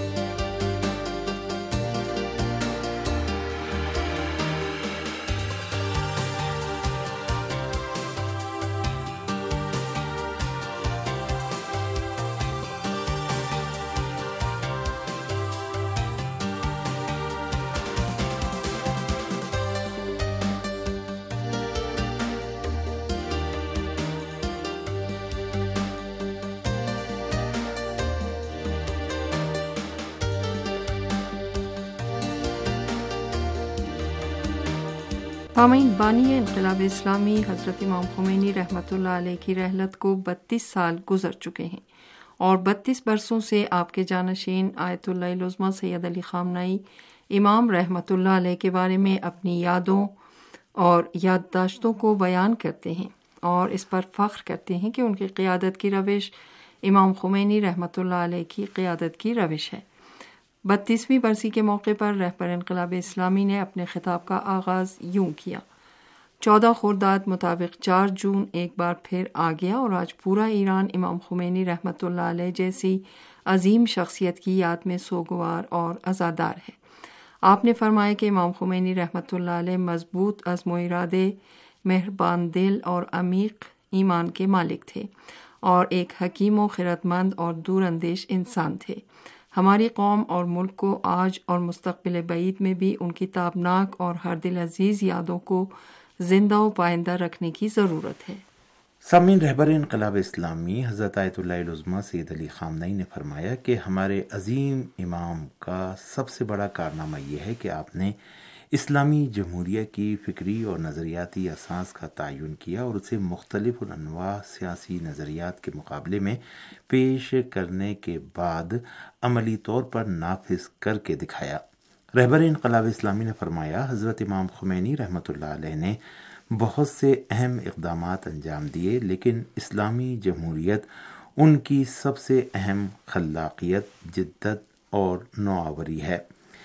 سامعین، بانی انقلاب اسلامی حضرت امام خمینی رحمۃ اللہ علیہ کی رحلت کو بتیس سال گزر چکے ہیں، اور بتیس برسوں سے آپ کے جانشین آیت اللہ العظمیٰ سید علی خامنہئی امام رحمۃ اللہ علیہ کے بارے میں اپنی یادوں اور یادداشتوں کو بیان کرتے ہیں اور اس پر فخر کرتے ہیں کہ ان کی قیادت کی روش امام خمینی رحمۃ اللہ علیہ کی قیادت کی روش ہے. بتیسویں برسی کے موقع پر رہبر انقلاب اسلامی نے اپنے خطاب کا آغاز یوں کیا: چودہ خرداد مطابق چار جون ایک بار پھر آ گیا، اور آج پورا ایران امام خمینی رحمۃ اللہ علیہ جیسی عظیم شخصیت کی یاد میں سوگوار اور عزادار ہے. آپ نے فرمایا کہ امام خمینی رحمۃ اللہ علیہ مضبوط عزم و ارادے، مہربان دل اور عمیق ایمان کے مالک تھے، اور ایک حکیم و خردمند اور دور اندیش انسان تھے. ہماری قوم اور ملک کو آج اور مستقبل بعید میں بھی ان کی تابناک اور ہر دل عزیز یادوں کو زندہ و پائندہ رکھنے کی ضرورت ہے. سامعین، رہبر انقلاب اسلامی حضرت آیت اللہ العظمیٰ سید علی خامنہئی نے فرمایا کہ ہمارے عظیم امام کا سب سے بڑا کارنامہ یہ ہے کہ آپ نے اسلامی جمہوریہ کی فکری اور نظریاتی اساس کا تعین کیا اور اسے مختلف الانواع سیاسی نظریات کے مقابلے میں پیش کرنے کے بعد عملی طور پر نافذ کر کے دکھایا. رہبر انقلاب اسلامی نے فرمایا، حضرت امام خمینی رحمۃ اللہ علیہ نے بہت سے اہم اقدامات انجام دیے، لیکن اسلامی جمہوریت ان کی سب سے اہم خلاقیت، جدت اور نوآوری ہے.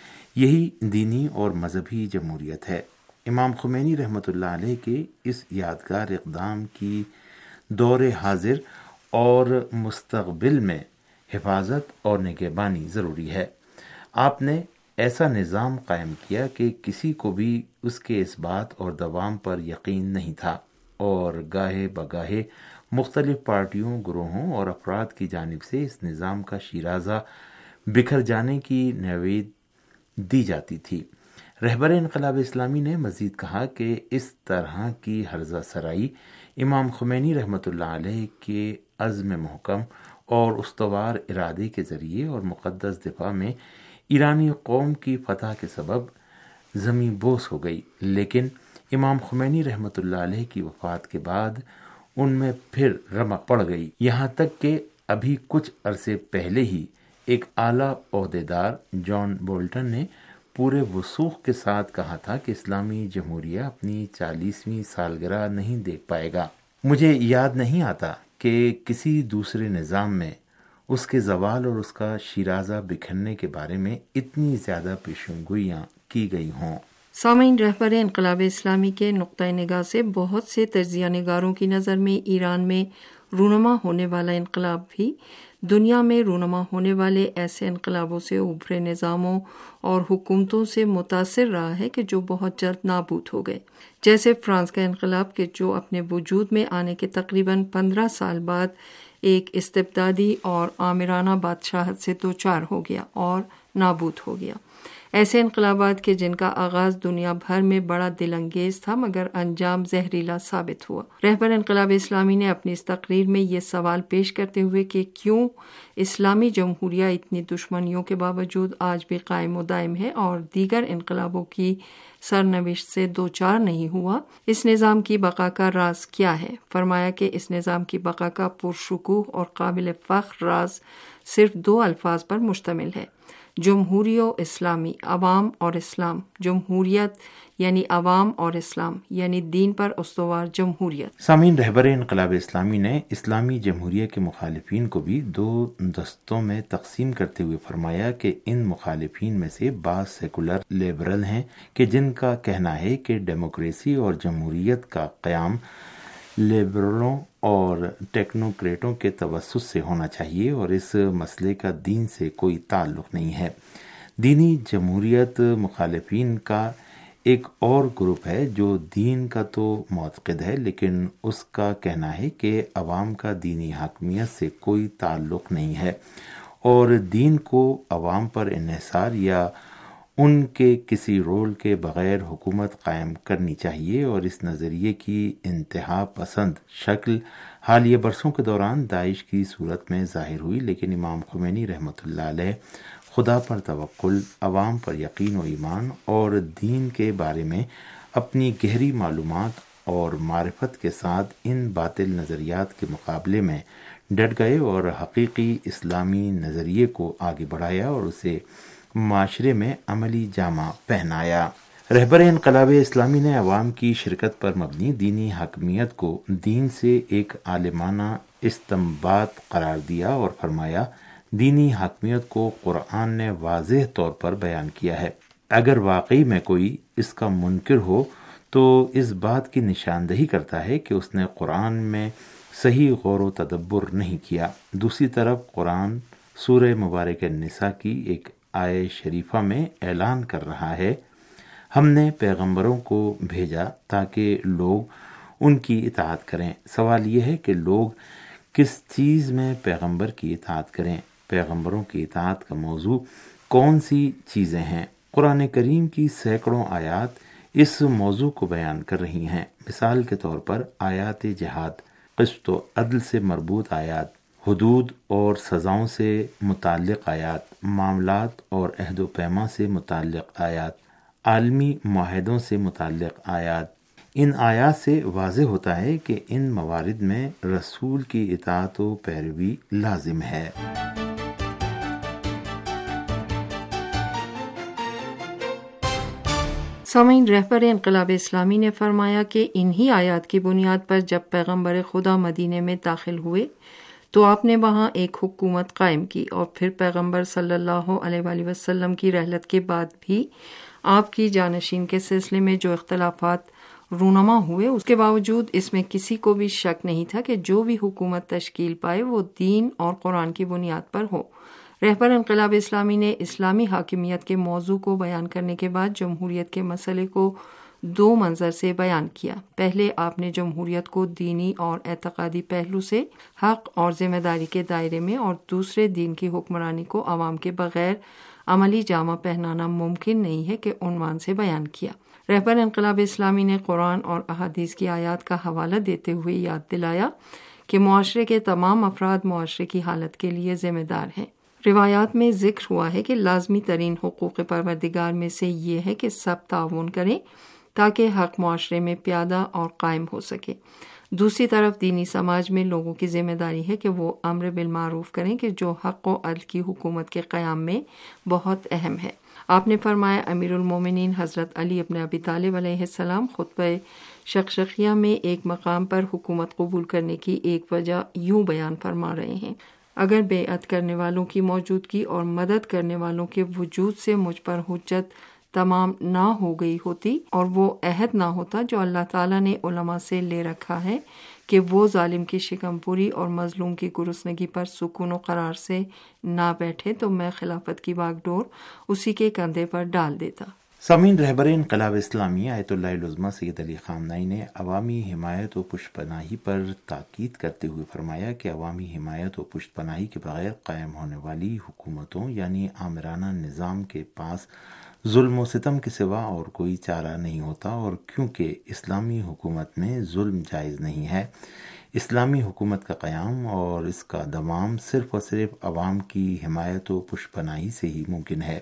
یہی دینی اور مذہبی جمہوریت ہے. امام خمینی رحمۃ اللہ علیہ کے اس یادگار اقدام کی دور حاضر اور مستقبل میں حفاظت اور نگہبانی ضروری ہے. آپ نے ایسا نظام قائم کیا کہ کسی کو بھی اس کے اثبات اور دوام پر یقین نہیں تھا، اور گاہے بگاہے مختلف پارٹیوں، گروہوں اور افراد کی جانب سے اس نظام کا شیرازہ بکھر جانے کی نوید دی جاتی تھی. رہبر انقلاب اسلامی نے مزید کہا کہ اس طرح کی ہرزہ سرائی امام خمینی رحمۃ اللہ علیہ کے عزم محکم اور استوار ارادے کے ذریعے اور مقدس دفاع میں ایرانی قوم کی فتح کے سبب زمیں بوس ہو گئی، لیکن امام خمینی رحمۃ اللہ علیہ کی وفات کے بعد ان میں پھر رمق پڑ گئی، یہاں تک کہ ابھی کچھ عرصے پہلے ہی ایک اعلیٰ عہدیدار جان بولٹن نے پورے وثوق کے ساتھ کہا تھا کہ اسلامی جمہوریہ اپنی چالیسویں سالگرہ نہیں دیکھ پائے گا۔ مجھے یاد نہیں آتا کہ کسی دوسرے نظام میں اس کے زوال اور اس کا شیرازہ بکھرنے کے بارے میں اتنی زیادہ پیشن گوئیاں کی گئی ہوں۔ سامعین، رہبر انقلاب اسلامی کے نقطۂ نگاہ سے بہت سے تجزیہ نگاروں کی نظر میں ایران میں رونما ہونے والا انقلاب بھی دنیا میں رونما ہونے والے ایسے انقلابوں سے ابھرے نظاموں اور حکومتوں سے متاثر رہا ہے کہ جو بہت جلد نابود ہو گئے، جیسے فرانس کا انقلاب کہ جو اپنے وجود میں آنے کے تقریباً پندرہ سال بعد ایک استبدادی اور آمرانہ بادشاہت سے دوچار ہو گیا اور نابود ہو گیا۔ ایسے انقلابات کے جن کا آغاز دنیا بھر میں بڑا دل انگیز تھا مگر انجام زہریلا ثابت ہوا۔ رہبر انقلاب اسلامی نے اپنی اس تقریر میں یہ سوال پیش کرتے ہوئے کہ کیوں اسلامی جمہوریہ اتنی دشمنیوں کے باوجود آج بھی قائم و دائم ہے اور دیگر انقلابوں کی سرنوشت سے دوچار نہیں ہوا، اس نظام کی بقا کا راز کیا ہے؟ فرمایا کہ اس نظام کی بقا کا پرشکوہ اور قابل فخر راز صرف دو الفاظ پر مشتمل ہے: جمہوری و اسلامی، عوام اور اسلام۔ جمہوریت یعنی عوام اور اسلام یعنی دین پر استوار جمہوریت۔ سامعین، رہبر انقلاب اسلامی نے اسلامی جمہوریہ کے مخالفین کو بھی دو دستوں میں تقسیم کرتے ہوئے فرمایا کہ ان مخالفین میں سے بعض سیکولر لیبرل ہیں کہ جن کا کہنا ہے کہ ڈیموکریسی اور جمہوریت کا قیام لیبرلوں اور ٹیکنوکریٹوں کے توسط سے ہونا چاہیے اور اس مسئلے کا دین سے کوئی تعلق نہیں ہے۔ دینی جمہوریت مخالفین کا ایک اور گروپ ہے جو دین کا تو معتقد ہے لیکن اس کا کہنا ہے کہ عوام کا دینی حاکمیت سے کوئی تعلق نہیں ہے اور دین کو عوام پر انحصار یا ان کے کسی رول کے بغیر حکومت قائم کرنی چاہیے، اور اس نظریے کی انتہا پسند شکل حالیہ برسوں کے دوران داعش کی صورت میں ظاہر ہوئی، لیکن امام خمینی رحمۃ اللہ علیہ خدا پر توکل، عوام پر یقین و ایمان اور دین کے بارے میں اپنی گہری معلومات اور معرفت کے ساتھ ان باطل نظریات کے مقابلے میں ڈٹ گئے اور حقیقی اسلامی نظریے کو آگے بڑھایا اور اسے معاشرے میں عملی جامہ پہنایا۔ رہبر انقلاب اسلامی نے عوام کی شرکت پر مبنی دینی حاکمیت کو دین سے ایک عالمانہ استنباط قرار دیا اور فرمایا، دینی حاکمیت کو قرآن نے واضح طور پر بیان کیا ہے۔ اگر واقعی میں کوئی اس کا منکر ہو تو اس بات کی نشاندہی کرتا ہے کہ اس نے قرآن میں صحیح غور و تدبر نہیں کیا۔ دوسری طرف قرآن سورہ مبارکہ النساء کی ایک آیہ شریفہ میں اعلان کر رہا ہے، ہم نے پیغمبروں کو بھیجا تاکہ لوگ ان کی اطاعت کریں۔ سوال یہ ہے کہ لوگ کس چیز میں پیغمبر کی اطاعت کریں؟ پیغمبروں کی اطاعت کا موضوع کون سی چیزیں ہیں؟ قرآن کریم کی سینکڑوں آیات اس موضوع کو بیان کر رہی ہیں۔ مثال کے طور پر آیات جہاد، قسط و عدل سے مربوط آیات، حدود اور سزاؤں سے متعلق آیات، معاملات اور عہد و پیما سے متعلق آیات، عالمی معاہدوں سے متعلق آیات۔ ان آیات سے واضح ہوتا ہے کہ ان موارد میں رسول کی اطاعت و پیروی لازم ہے۔ سامعین، رہبر انقلاب اسلامی نے فرمایا کہ انہی آیات کی بنیاد پر جب پیغمبر خدا مدینے میں داخل ہوئے تو آپ نے وہاں ایک حکومت قائم کی، اور پھر پیغمبر صلی اللہ علیہ وآلہ وسلم کی رحلت کے بعد بھی آپ کی جانشین کے سلسلے میں جو اختلافات رونما ہوئے، اس کے باوجود اس میں کسی کو بھی شک نہیں تھا کہ جو بھی حکومت تشکیل پائے وہ دین اور قرآن کی بنیاد پر ہو۔ رہبر انقلاب اسلامی نے اسلامی حاکمیت کے موضوع کو بیان کرنے کے بعد جمہوریت کے مسئلے کو دو منظر سے بیان کیا۔ پہلے آپ نے جمہوریت کو دینی اور اعتقادی پہلو سے حق اور ذمہ داری کے دائرے میں، اور دوسرے دین کی حکمرانی کو عوام کے بغیر عملی جامہ پہنانا ممکن نہیں ہے کہ عنوان سے بیان کیا۔ رہبر انقلاب اسلامی نے قرآن اور احادیث کی آیات کا حوالہ دیتے ہوئے یاد دلایا کہ معاشرے کے تمام افراد معاشرے کی حالت کے لیے ذمہ دار ہیں۔ روایات میں ذکر ہوا ہے کہ لازمی ترین حقوق پروردگار میں سے یہ ہے کہ سب تعاون کریں تاکہ حق معاشرے میں پیادہ اور قائم ہو سکے۔ دوسری طرف دینی سماج میں لوگوں کی ذمہ داری ہے کہ وہ امر بالمعروف کریں کہ جو حق و عدل کی حکومت کے قیام میں بہت اہم ہے۔ آپ نے فرمایا امیر المومنین حضرت علی ابن ابی طالب علیہ السلام خطبہ شقشقیہ میں ایک مقام پر حکومت قبول کرنے کی ایک وجہ یوں بیان فرما رہے ہیں: اگر بیعت کرنے والوں کی موجودگی اور مدد کرنے والوں کے وجود سے مجھ پر حجت تمام نہ ہو گئی ہوتی اور وہ عہد نہ ہوتا جو اللہ تعالیٰ نے علماء سے لے رکھا ہے کہ وہ ظالم کی شکم پوری اور مظلوم کی گرسنگی پر سکون و قرار سے نہ بیٹھے، تو میں خلافت کی باغ ڈور اسی کے کندھے پر ڈال دیتا۔ سامعین، رہبر انقلاب اسلامی آیت اللہ العظمہ سید علی خامنہئی نے عوامی حمایت و پشت پناہی پر تاکید کرتے ہوئے فرمایا کہ عوامی حمایت و پشت پناہی کے بغیر قائم ہونے والی حکومتوں یعنی آمرانہ نظام کے پاس ظلم و ستم کے سوا اور کوئی چارہ نہیں ہوتا، اور کیونکہ اسلامی حکومت میں ظلم جائز نہیں ہے، اسلامی حکومت کا قیام اور اس کا دوام صرف اور صرف عوام کی حمایت و پشت پناہی سے ہی ممکن ہے۔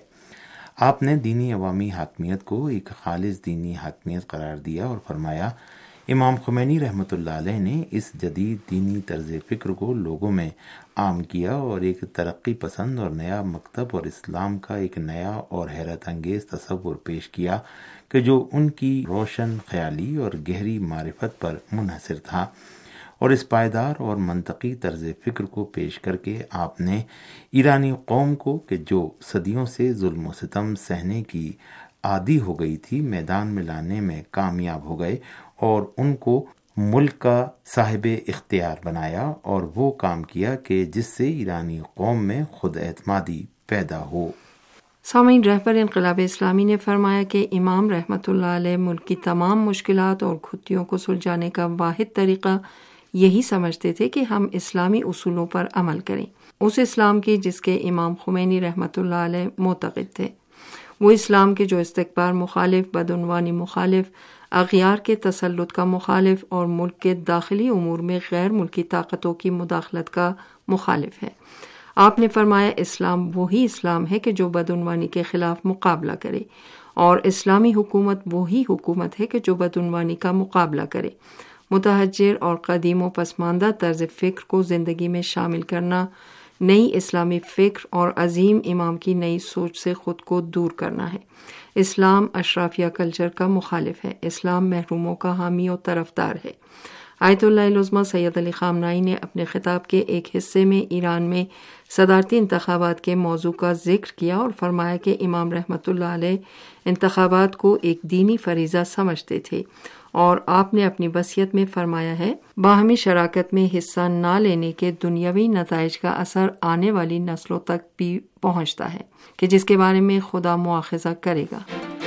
آپ نے دینی عوامی حاکمیت کو ایک خالص دینی حاکمیت قرار دیا اور فرمایا امام خمینی رحمۃ اللہ علیہ نے اس جدید دینی طرز فکر کو لوگوں میں عام کیا اور ایک ترقی پسند اور نیا مکتب اور اسلام کا ایک نیا اور حیرت انگیز تصور پیش کیا کہ جو ان کی روشن خیالی اور گہری معرفت پر منحصر تھا، اور اس پائیدار اور منطقی طرز فکر کو پیش کر کے آپ نے ایرانی قوم کو کہ جو صدیوں سے ظلم و ستم سہنے کی عادی ہو گئی تھی میدان میں لانے میں کامیاب ہو گئے اور ان کو ملک کا صاحب اختیار بنایا اور وہ کام کیا کہ جس سے ایرانی قوم میں خود اعتمادی پیدا ہو۔ سامعین، رہبر انقلاب اسلامی نے فرمایا کہ امام رحمۃ اللہ علیہ ملک کی تمام مشکلات اور گھٹیوں کو سلجھانے کا واحد طریقہ یہی سمجھتے تھے کہ ہم اسلامی اصولوں پر عمل کریں، اس اسلام کی جس کے امام خمینی رحمۃ اللہ علیہ معتقد تھے، وہ اسلام کے جو استکبار مخالف، بدعنوانی مخالف، اغیار کے تسلط کا مخالف اور ملک کے داخلی امور میں غیر ملکی طاقتوں کی مداخلت کا مخالف ہے۔ آپ نے فرمایا اسلام وہی اسلام ہے کہ جو بدعنوانی کے خلاف مقابلہ کرے، اور اسلامی حکومت وہی حکومت ہے کہ جو بدعنوانی کا مقابلہ کرے۔ متحجر اور قدیم و پسماندہ طرز فکر کو زندگی میں شامل کرنا، نئی اسلامی فکر اور عظیم امام کی نئی سوچ سے خود کو دور کرنا ہے۔ اسلام اشرافیہ کلچر کا مخالف ہے، اسلام محروموں کا حامی و طرفدار ہے۔ آیت اللہ العظمہ سید علی خامنہئی نے اپنے خطاب کے ایک حصے میں ایران میں صدارتی انتخابات کے موضوع کا ذکر کیا اور فرمایا کہ امام رحمۃ اللہ علیہ انتخابات کو ایک دینی فریضہ سمجھتے تھے، اور آپ نے اپنی وصیت میں فرمایا ہے باہمی شراکت میں حصہ نہ لینے کے دنیاوی نتائج کا اثر آنے والی نسلوں تک بھی پہنچتا ہے کہ جس کے بارے میں خدا مواخذہ کرے گا۔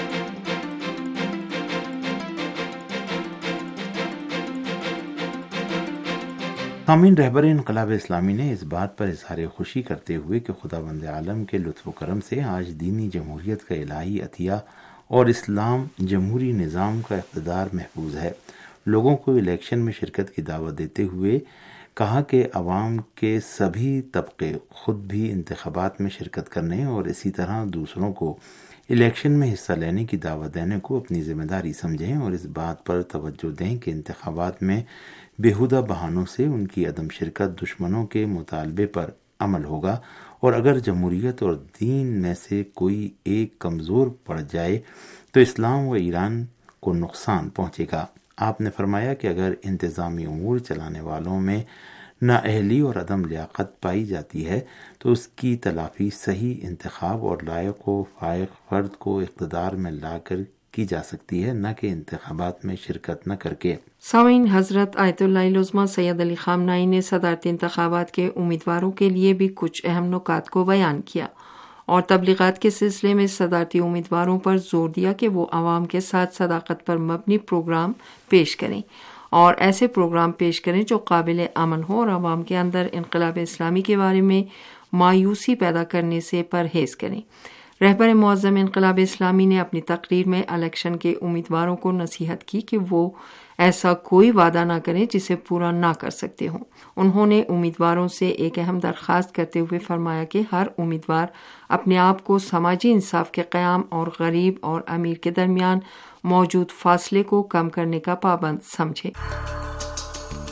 سامعین، رہبر انقلاب اسلامی نے اس بات پر اظہار خوشی کرتے ہوئے کہ خداوند عالم کے لطف و کرم سے آج دینی جمہوریت کا الہی عطیہ اور اسلام جمہوری نظام کا اقتدار محفوظ ہے، لوگوں کو الیکشن میں شرکت کی دعوت دیتے ہوئے کہا کہ عوام کے سبھی طبقے خود بھی انتخابات میں شرکت کرنے اور اسی طرح دوسروں کو الیکشن میں حصہ لینے کی دعوت دینے کو اپنی ذمہ داری سمجھیں اور اس بات پر توجہ دیں کہ انتخابات میں بےہودہ بہانوں سے ان کی عدم شرکت دشمنوں کے مطالبے پر عمل ہوگا، اور اگر جمہوریت اور دین میں سے کوئی ایک کمزور پڑ جائے تو اسلام و ایران کو نقصان پہنچے گا۔ آپ نے فرمایا کہ اگر انتظامی امور چلانے والوں میں نااہلی اور عدم لیاقت پائی جاتی ہے تو اس کی تلافی صحیح انتخاب اور لائق و فائق فرد کو اقتدار میں لا کر کی جا سکتی ہے، نہ کہ انتخابات میں شرکت نہ کر کے۔ سامعین، حضرت آیت اللہ العظمہ سید علی خامنہئی نے صدارتی انتخابات کے امیدواروں کے لیے بھی کچھ اہم نکات کو بیان کیا اور تبلیغات کے سلسلے میں صدارتی امیدواروں پر زور دیا کہ وہ عوام کے ساتھ صداقت پر مبنی پروگرام پیش کریں اور ایسے پروگرام پیش کریں جو قابل عمل ہوں اور عوام کے اندر انقلاب اسلامی کے بارے میں مایوسی پیدا کرنے سے پرہیز کریں۔ رہبر معظم انقلاب اسلامی نے اپنی تقریر میں الیکشن کے امیدواروں کو نصیحت کی کہ وہ ایسا کوئی وعدہ نہ کریں جسے پورا نہ کر سکتے ہوں۔ انہوں نے امیدواروں سے ایک اہم درخواست کرتے ہوئے فرمایا کہ ہر امیدوار اپنے آپ کو سماجی انصاف کے قیام اور غریب اور امیر کے درمیان موجود فاصلے کو کم کرنے کا پابند سمجھے۔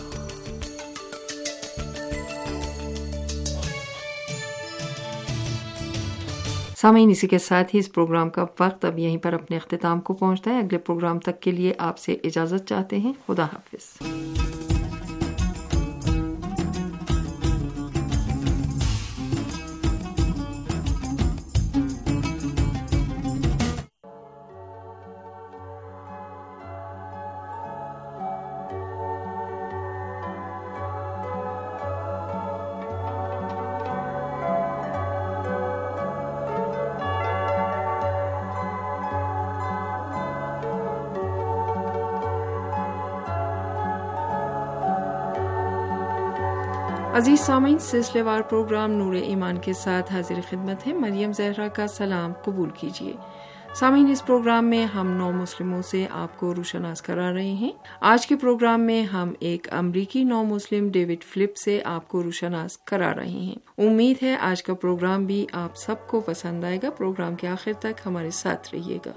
سامعین، اسی کے ساتھ ہی اس پروگرام کا وقت اب یہیں پر اپنے اختتام کو پہنچتا ہے۔ اگلے پروگرام تک کے لیے آپ سے اجازت چاہتے ہیں۔ خدا حافظ۔ عزیز سامعین، سلسلے وار پروگرام نور ایمان کے ساتھ حاضر خدمت ہے۔ مریم زہرا کا سلام قبول کیجیے۔ سامعین، اس پروگرام میں ہم نو مسلموں سے آپ کو روشناس کرا رہے ہیں۔ آج کے پروگرام میں ہم ایک امریکی نو مسلم ڈیوڈ فلپ سے آپ کو روشناس کرا رہے ہیں۔ امید ہے آج کا پروگرام بھی آپ سب کو پسند آئے گا۔ پروگرام کے آخر تک ہمارے ساتھ رہیے گا۔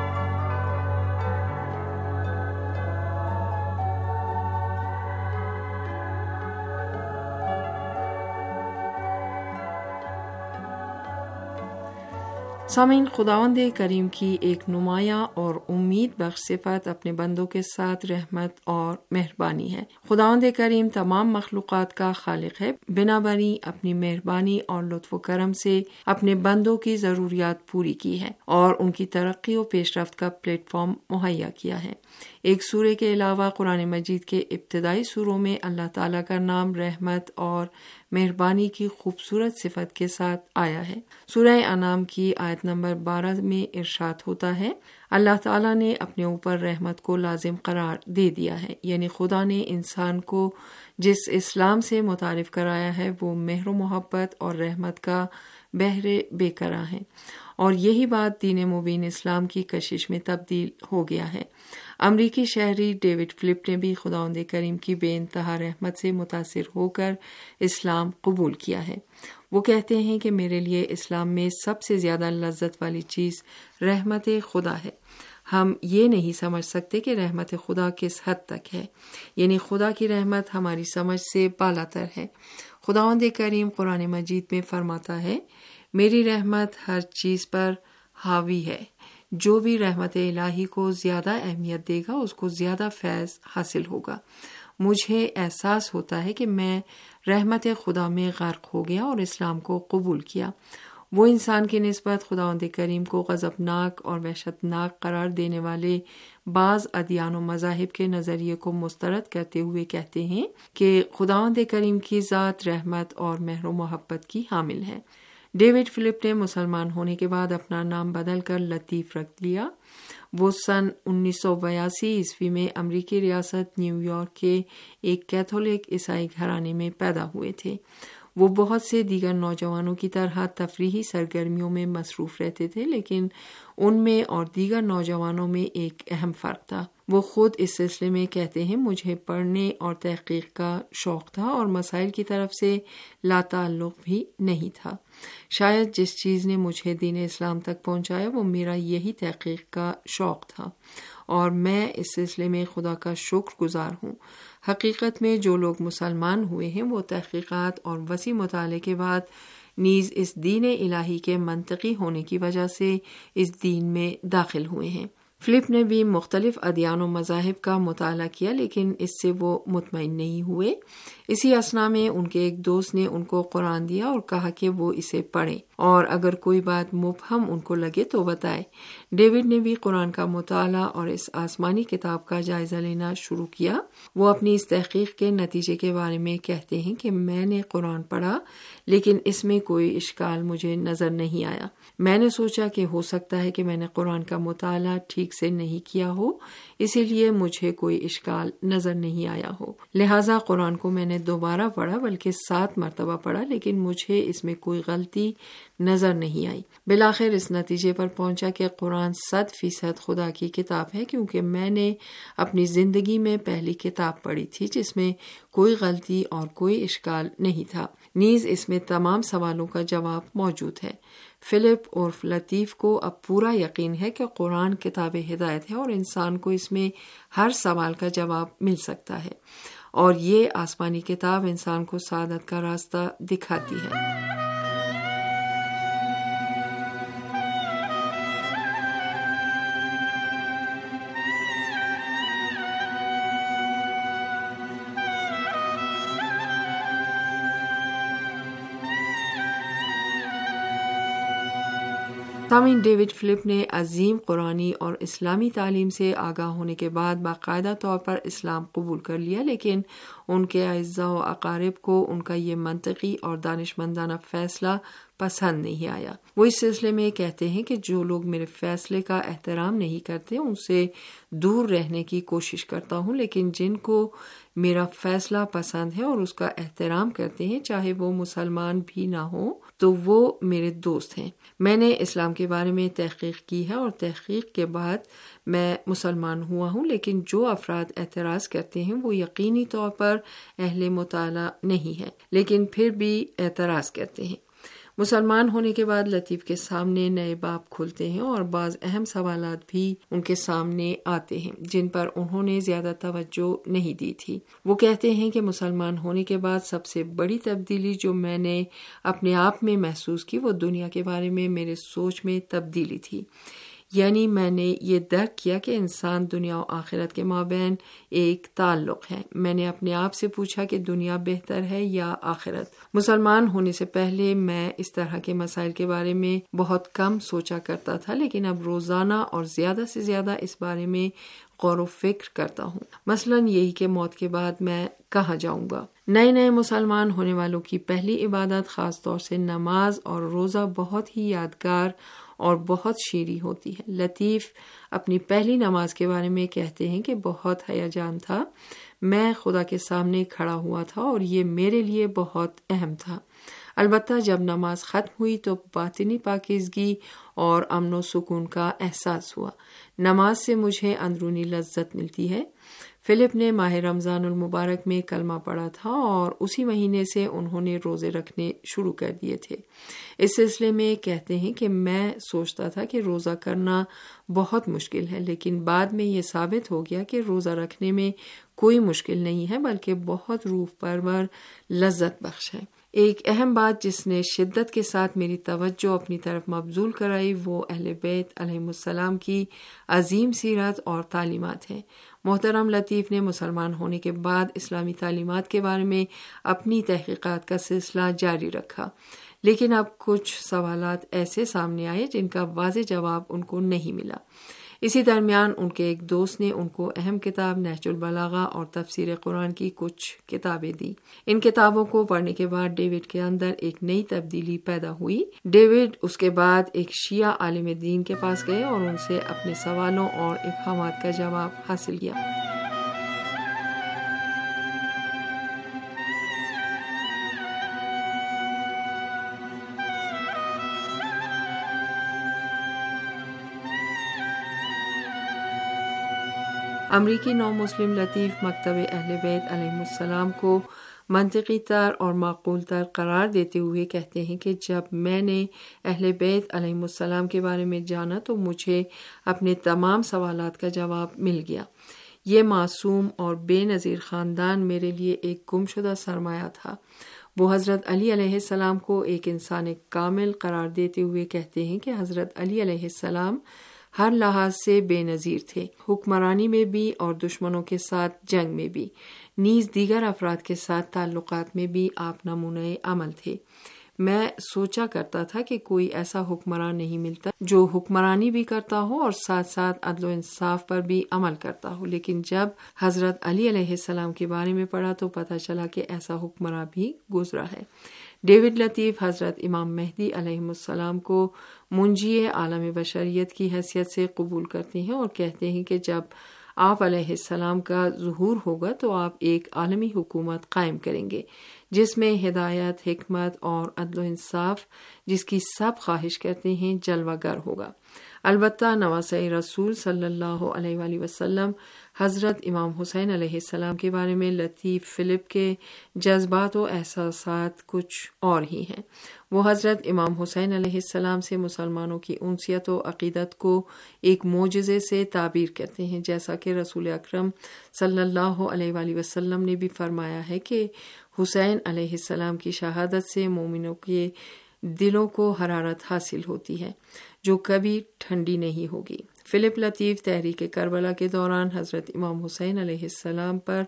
سامعین، خداوند کریم کی ایک نمایاں اور امید بخش صفت اپنے بندوں کے ساتھ رحمت اور مہربانی ہے۔ خداوند کریم تمام مخلوقات کا خالق ہے، بنابراین اپنی مہربانی اور لطف و کرم سے اپنے بندوں کی ضروریات پوری کی ہے اور ان کی ترقی و پیش رفت کا پلیٹ فارم مہیا کیا ہے۔ ایک سورے کے علاوہ قرآن مجید کے ابتدائی سوروں میں اللہ تعالیٰ کا نام رحمت اور مہربانی کی خوبصورت صفت کے ساتھ آیا ہے۔ سورہ انعام کی آیت نمبر بارہ میں ارشاد ہوتا ہے، اللہ تعالیٰ نے اپنے اوپر رحمت کو لازم قرار دے دیا ہے، یعنی خدا نے انسان کو جس اسلام سے متعارف کرایا ہے وہ مہر و محبت اور رحمت کا بحر بے کرا ہے، اور یہی بات دین مبین اسلام کی کشش میں تبدیل ہو گیا ہے۔ امریکی شہری ڈیوڈ فلپ نے بھی خداوند کریم کی بے انتہا رحمت سے متاثر ہو کر اسلام قبول کیا ہے۔ وہ کہتے ہیں کہ میرے لیے اسلام میں سب سے زیادہ لذت والی چیز رحمت خدا ہے۔ ہم یہ نہیں سمجھ سکتے کہ رحمت خدا کس حد تک ہے، یعنی خدا کی رحمت ہماری سمجھ سے بالاتر ہے۔ خداوند کریم قرآن مجید میں فرماتا ہے، میری رحمت ہر چیز پر حاوی ہے۔ جو بھی رحمت الہی کو زیادہ اہمیت دے گا اس کو زیادہ فیض حاصل ہوگا۔ مجھے احساس ہوتا ہے کہ میں رحمت خدا میں غرق ہو گیا اور اسلام کو قبول کیا۔ وہ انسان کی نسبت خداوند کریم کو غضبناک اور وحشتناک قرار دینے والے بعض ادیان و مذاہب کے نظریے کو مسترد کرتے ہوئے کہتے ہیں کہ خداوند کریم کی ذات رحمت اور مہر و محبت کی حامل ہے۔ ڈیوڈ فلپ نے مسلمان ہونے کے بعد اپنا نام بدل کر لطیف رکھ لیا۔ وہ سن انیس سو بیاسی عیسوی میں امریکی ریاست نیو یارک کے ایک کیتھولک عیسائی گھرانے میں پیدا ہوئے تھے۔ وہ بہت سے دیگر نوجوانوں کی طرح تفریحی سرگرمیوں میں مصروف رہتے تھے، لیکن ان میں اور دیگر نوجوانوں میں ایک اہم فرق تھا۔ وہ خود اس سلسلے میں کہتے ہیں، مجھے پڑھنے اور تحقیق کا شوق تھا اور مسائل کی طرف سے لا تعلق بھی نہیں تھا۔ شاید جس چیز نے مجھے دین اسلام تک پہنچایا وہ میرا یہی تحقیق کا شوق تھا، اور میں اس سلسلے میں خدا کا شکر گزار ہوں۔ حقیقت میں جو لوگ مسلمان ہوئے ہیں وہ تحقیقات اور وسیع مطالعے کے بعد نیز اس دین الہی کے منطقی ہونے کی وجہ سے اس دین میں داخل ہوئے ہیں۔ فلپ نے بھی مختلف ادیان و مذاہب کا مطالعہ کیا، لیکن اس سے وہ مطمئن نہیں ہوئے۔ اسی اثنا میں ان کے ایک دوست نے ان کو قرآن دیا اور کہا کہ وہ اسے پڑھیں، اور اگر کوئی بات مبہم ان کو لگے تو بتائے۔ ڈیوڈ نے بھی قرآن کا مطالعہ اور اس آسمانی کتاب کا جائزہ لینا شروع کیا۔ وہ اپنی اس تحقیق کے نتیجے کے بارے میں کہتے ہیں کہ میں نے قرآن پڑھا، لیکن اس میں کوئی اشکال مجھے نظر نہیں آیا۔ میں نے سوچا کہ ہو سکتا ہے کہ میں نے قرآن کا مطالعہ ٹھیک سے نہیں کیا ہو، اسی لیے مجھے کوئی اشکال نظر نہیں آیا ہو، لہٰذا قرآن کو میں نے دوبارہ پڑھا، بلکہ سات مرتبہ پڑھا، لیکن مجھے اس میں کوئی غلطی نظر نہیں آئی۔ بالآخر اس نتیجے پر پہنچا کہ قرآن صد فیصد خدا کی کتاب ہے، کیونکہ میں نے اپنی زندگی میں پہلی کتاب پڑھی تھی جس میں کوئی غلطی اور کوئی اشکال نہیں تھا، نیز اس میں تمام سوالوں کا جواب موجود ہے۔ فلپ اور لطیف کو اب پورا یقین ہے کہ قرآن کتاب ہدایت ہے اور انسان کو اس میں ہر سوال کا جواب مل سکتا ہے، اور یہ آسمانی کتاب انسان کو سعادت کا راستہ دکھاتی ہے۔ سامعین، ڈیوڈ فلپ نے عظیم قرآنی اور اسلامی تعلیم سے آگاہ ہونے کے بعد باقاعدہ طور پر اسلام قبول کر لیا، لیکن ان کے اعزاء و اقارب کو ان کا یہ منطقی اور دانشمندانہ فیصلہ پسند نہیں آیا۔ وہ اس سلسلے میں کہتے ہیں کہ جو لوگ میرے فیصلے کا احترام نہیں کرتے ان سے دور رہنے کی کوشش کرتا ہوں، لیکن جن کو میرا فیصلہ پسند ہے اور اس کا احترام کرتے ہیں، چاہے وہ مسلمان بھی نہ ہوں، تو وہ میرے دوست ہیں۔ میں نے اسلام کے بارے میں تحقیق کی ہے اور تحقیق کے بعد میں مسلمان ہوا ہوں، لیکن جو افراد اعتراض کرتے ہیں وہ یقینی طور پر اہل مطالعہ نہیں ہے، لیکن پھر بھی اعتراض کرتے ہیں۔ مسلمان ہونے کے بعد لطیف کے سامنے نئے باب کھلتے ہیں اور بعض اہم سوالات بھی ان کے سامنے آتے ہیں جن پر انہوں نے زیادہ توجہ نہیں دی تھی۔ وہ کہتے ہیں کہ مسلمان ہونے کے بعد سب سے بڑی تبدیلی جو میں نے اپنے آپ میں محسوس کی وہ دنیا کے بارے میں میرے سوچ میں تبدیلی تھی، یعنی میں نے یہ درک کیا کہ انسان دنیا و آخرت کے مابین ایک تعلق ہے۔ میں نے اپنے آپ سے پوچھا کہ دنیا بہتر ہے یا آخرت۔ مسلمان ہونے سے پہلے میں اس طرح کے مسائل کے بارے میں بہت کم سوچا کرتا تھا، لیکن اب روزانہ اور زیادہ سے زیادہ اس بارے میں غور و فکر کرتا ہوں، مثلاً یہی کہ موت کے بعد میں کہاں جاؤں گا۔ نئے نئے مسلمان ہونے والوں کی پہلی عبادت خاص طور سے نماز اور روزہ بہت ہی یادگار اور بہت شیریں ہوتی ہے۔ لطیف اپنی پہلی نماز کے بارے میں کہتے ہیں کہ بہت ہیجان تھا، میں خدا کے سامنے کھڑا ہوا تھا اور یہ میرے لیے بہت اہم تھا۔ البتہ جب نماز ختم ہوئی تو باطنی پاکیزگی اور امن و سکون کا احساس ہوا۔ نماز سے مجھے اندرونی لذت ملتی ہے۔ فلپ نے ماہ رمضان المبارک میں کلمہ پڑھا تھا اور اسی مہینے سے انہوں نے روزے رکھنے شروع کر دیے تھے۔ اس سلسلے میں کہتے ہیں کہ میں سوچتا تھا کہ روزہ کرنا بہت مشکل ہے، لیکن بعد میں یہ ثابت ہو گیا کہ روزہ رکھنے میں کوئی مشکل نہیں ہے بلکہ بہت روح پرور لذت بخش ہے۔ ایک اہم بات جس نے شدت کے ساتھ میری توجہ اپنی طرف مبذول کرائی وہ اہل بیت علیہم السلام کی عظیم سیرت اور تعلیمات ہیں۔ محترم لطیف نے مسلمان ہونے کے بعد اسلامی تعلیمات کے بارے میں اپنی تحقیقات کا سلسلہ جاری رکھا، لیکن اب کچھ سوالات ایسے سامنے آئے جن کا واضح جواب ان کو نہیں ملا۔ اسی درمیان ان کے ایک دوست نے ان کو اہم کتاب نہج البلاغہ اور تفسیر قرآن کی کچھ کتابیں دی۔ ان کتابوں کو پڑھنے کے بعد ڈیوڈ کے اندر ایک نئی تبدیلی پیدا ہوئی۔ ڈیوڈ اس کے بعد ایک شیعہ عالم دین کے پاس گئے اور ان سے اپنے سوالوں اور ابہامات کا جواب حاصل کیا۔ امریکی نو مسلم لطیف مکتب اہل بیت علیہم السلام کو منطقی تر اور معقول تر قرار دیتے ہوئے کہتے ہیں کہ جب میں نے اہل بیت علیہم السلام کے بارے میں جانا تو مجھے اپنے تمام سوالات کا جواب مل گیا۔ یہ معصوم اور بے نظیر خاندان میرے لیے ایک گمشدہ سرمایہ تھا۔ وہ حضرت علی علیہ السلام کو ایک انسان کامل قرار دیتے ہوئے کہتے ہیں کہ حضرت علی علیہ السلام ہر لحاظ سے بے نظیر تھے، حکمرانی میں بھی اور دشمنوں کے ساتھ جنگ میں بھی، نیز دیگر افراد کے ساتھ تعلقات میں بھی آپ نمونۂ عمل تھے۔ میں سوچا کرتا تھا کہ کوئی ایسا حکمران نہیں ملتا جو حکمرانی بھی کرتا ہو اور ساتھ ساتھ عدل و انصاف پر بھی عمل کرتا ہو، لیکن جب حضرت علی علیہ السلام کے بارے میں پڑھا تو پتہ چلا کہ ایسا حکمراں بھی گزرا ہے۔ ڈیوڈ لطیف حضرت امام مہدی علیہ السلام کو منجی عالم بشریت کی حیثیت سے قبول کرتے ہیں اور کہتے ہیں کہ جب آپ علیہ السلام کا ظہور ہوگا تو آپ ایک عالمی حکومت قائم کریں گے جس میں ہدایت، حکمت اور عدل و انصاف جس کی سب خواہش کرتے ہیں جلوہ گر ہوگا۔ البتہ نواسۂ رسول صلی اللہ علیہ وآلہ وسلم حضرت امام حسین علیہ السلام کے بارے میں لطیف فلپ کے جذبات و احساسات کچھ اور ہی ہیں۔ وہ حضرت امام حسین علیہ السلام سے مسلمانوں کی انسیت و عقیدت کو ایک معجزے سے تعبیر کرتے ہیں، جیسا کہ رسول اکرم صلی اللہ علیہ وآلہ وسلم نے بھی فرمایا ہے کہ حسین علیہ السلام کی شہادت سے مومنوں کے دلوں کو حرارت حاصل ہوتی ہے جو کبھی ٹھنڈی نہیں ہوگی۔ فلپ لطیف تحریک کربلا کے دوران حضرت امام حسین علیہ السلام پر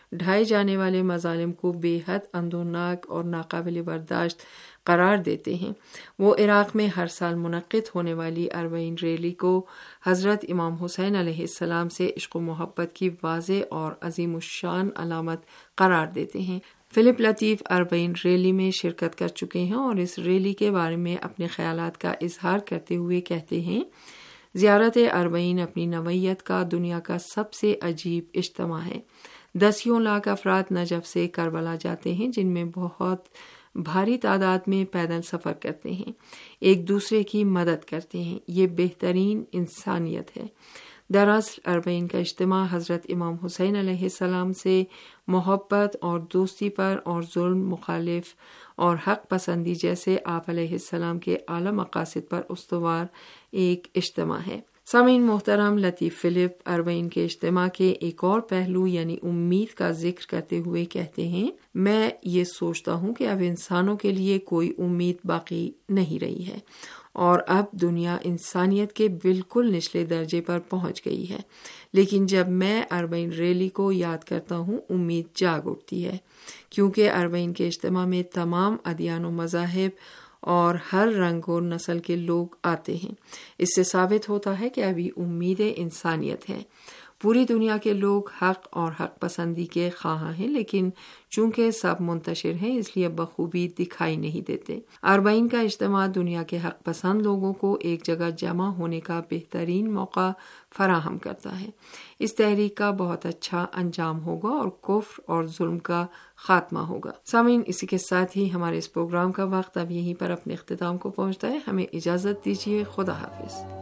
ڈھائے جانے والے مظالم کو بے حد اندورناک اور ناقابل برداشت قرار دیتے ہیں۔ وہ عراق میں ہر سال منعقد ہونے والی اربعین ریلی کو حضرت امام حسین علیہ السلام سے عشق و محبت کی واضح اور عظیم الشان علامت قرار دیتے ہیں۔ فلپ لطیف اربعین ریلی میں شرکت کر چکے ہیں اور اس ریلی کے بارے میں اپنے خیالات کا اظہار کرتے ہوئے کہتے ہیں، زیارت اربعین اپنی نوعیت کا دنیا کا سب سے عجیب اجتماع ہے۔ دسیوں لاکھ افراد نجف سے کربلا جاتے ہیں، جن میں بہت بھاری تعداد میں پیدل سفر کرتے ہیں، ایک دوسرے کی مدد کرتے ہیں۔ یہ بہترین انسانیت ہے۔ دراصل اربعین کا اجتماع حضرت امام حسین علیہ السلام سے محبت اور دوستی پر اور ظلم مخالف اور حق پسندی جیسے آپ علیہ السلام کے اعلی مقاصد پر استوار ایک اجتماع ہے۔ سامعین محترم، لطیف فلپ اربعین کے اجتماع کے ایک اور پہلو یعنی امید کا ذکر کرتے ہوئے کہتے ہیں، میں یہ سوچتا ہوں کہ اب انسانوں کے لیے کوئی امید باقی نہیں رہی ہے اور اب دنیا انسانیت کے بالکل نچلے درجے پر پہنچ گئی ہے، لیکن جب میں اربعین ریلی کو یاد کرتا ہوں امید جاگ اٹھتی ہے، کیونکہ اربعین کے اجتماع میں تمام ادیان و مذاہب اور ہر رنگ اور نسل کے لوگ آتے ہیں۔ اس سے ثابت ہوتا ہے کہ ابھی امید انسانیت ہے۔ پوری دنیا کے لوگ حق اور حق پسندی کے خواہاں ہیں، لیکن چونکہ سب منتشر ہیں اس لیے بخوبی دکھائی نہیں دیتے۔ اربعین کا اجتماع دنیا کے حق پسند لوگوں کو ایک جگہ جمع ہونے کا بہترین موقع فراہم کرتا ہے۔ اس تحریک کا بہت اچھا انجام ہوگا اور کفر اور ظلم کا خاتمہ ہوگا۔ سامعین، اسی کے ساتھ ہی ہمارے اس پروگرام کا وقت اب یہیں پر اپنے اختتام کو پہنچتا ہے۔ ہمیں اجازت دیجیے، خدا حافظ۔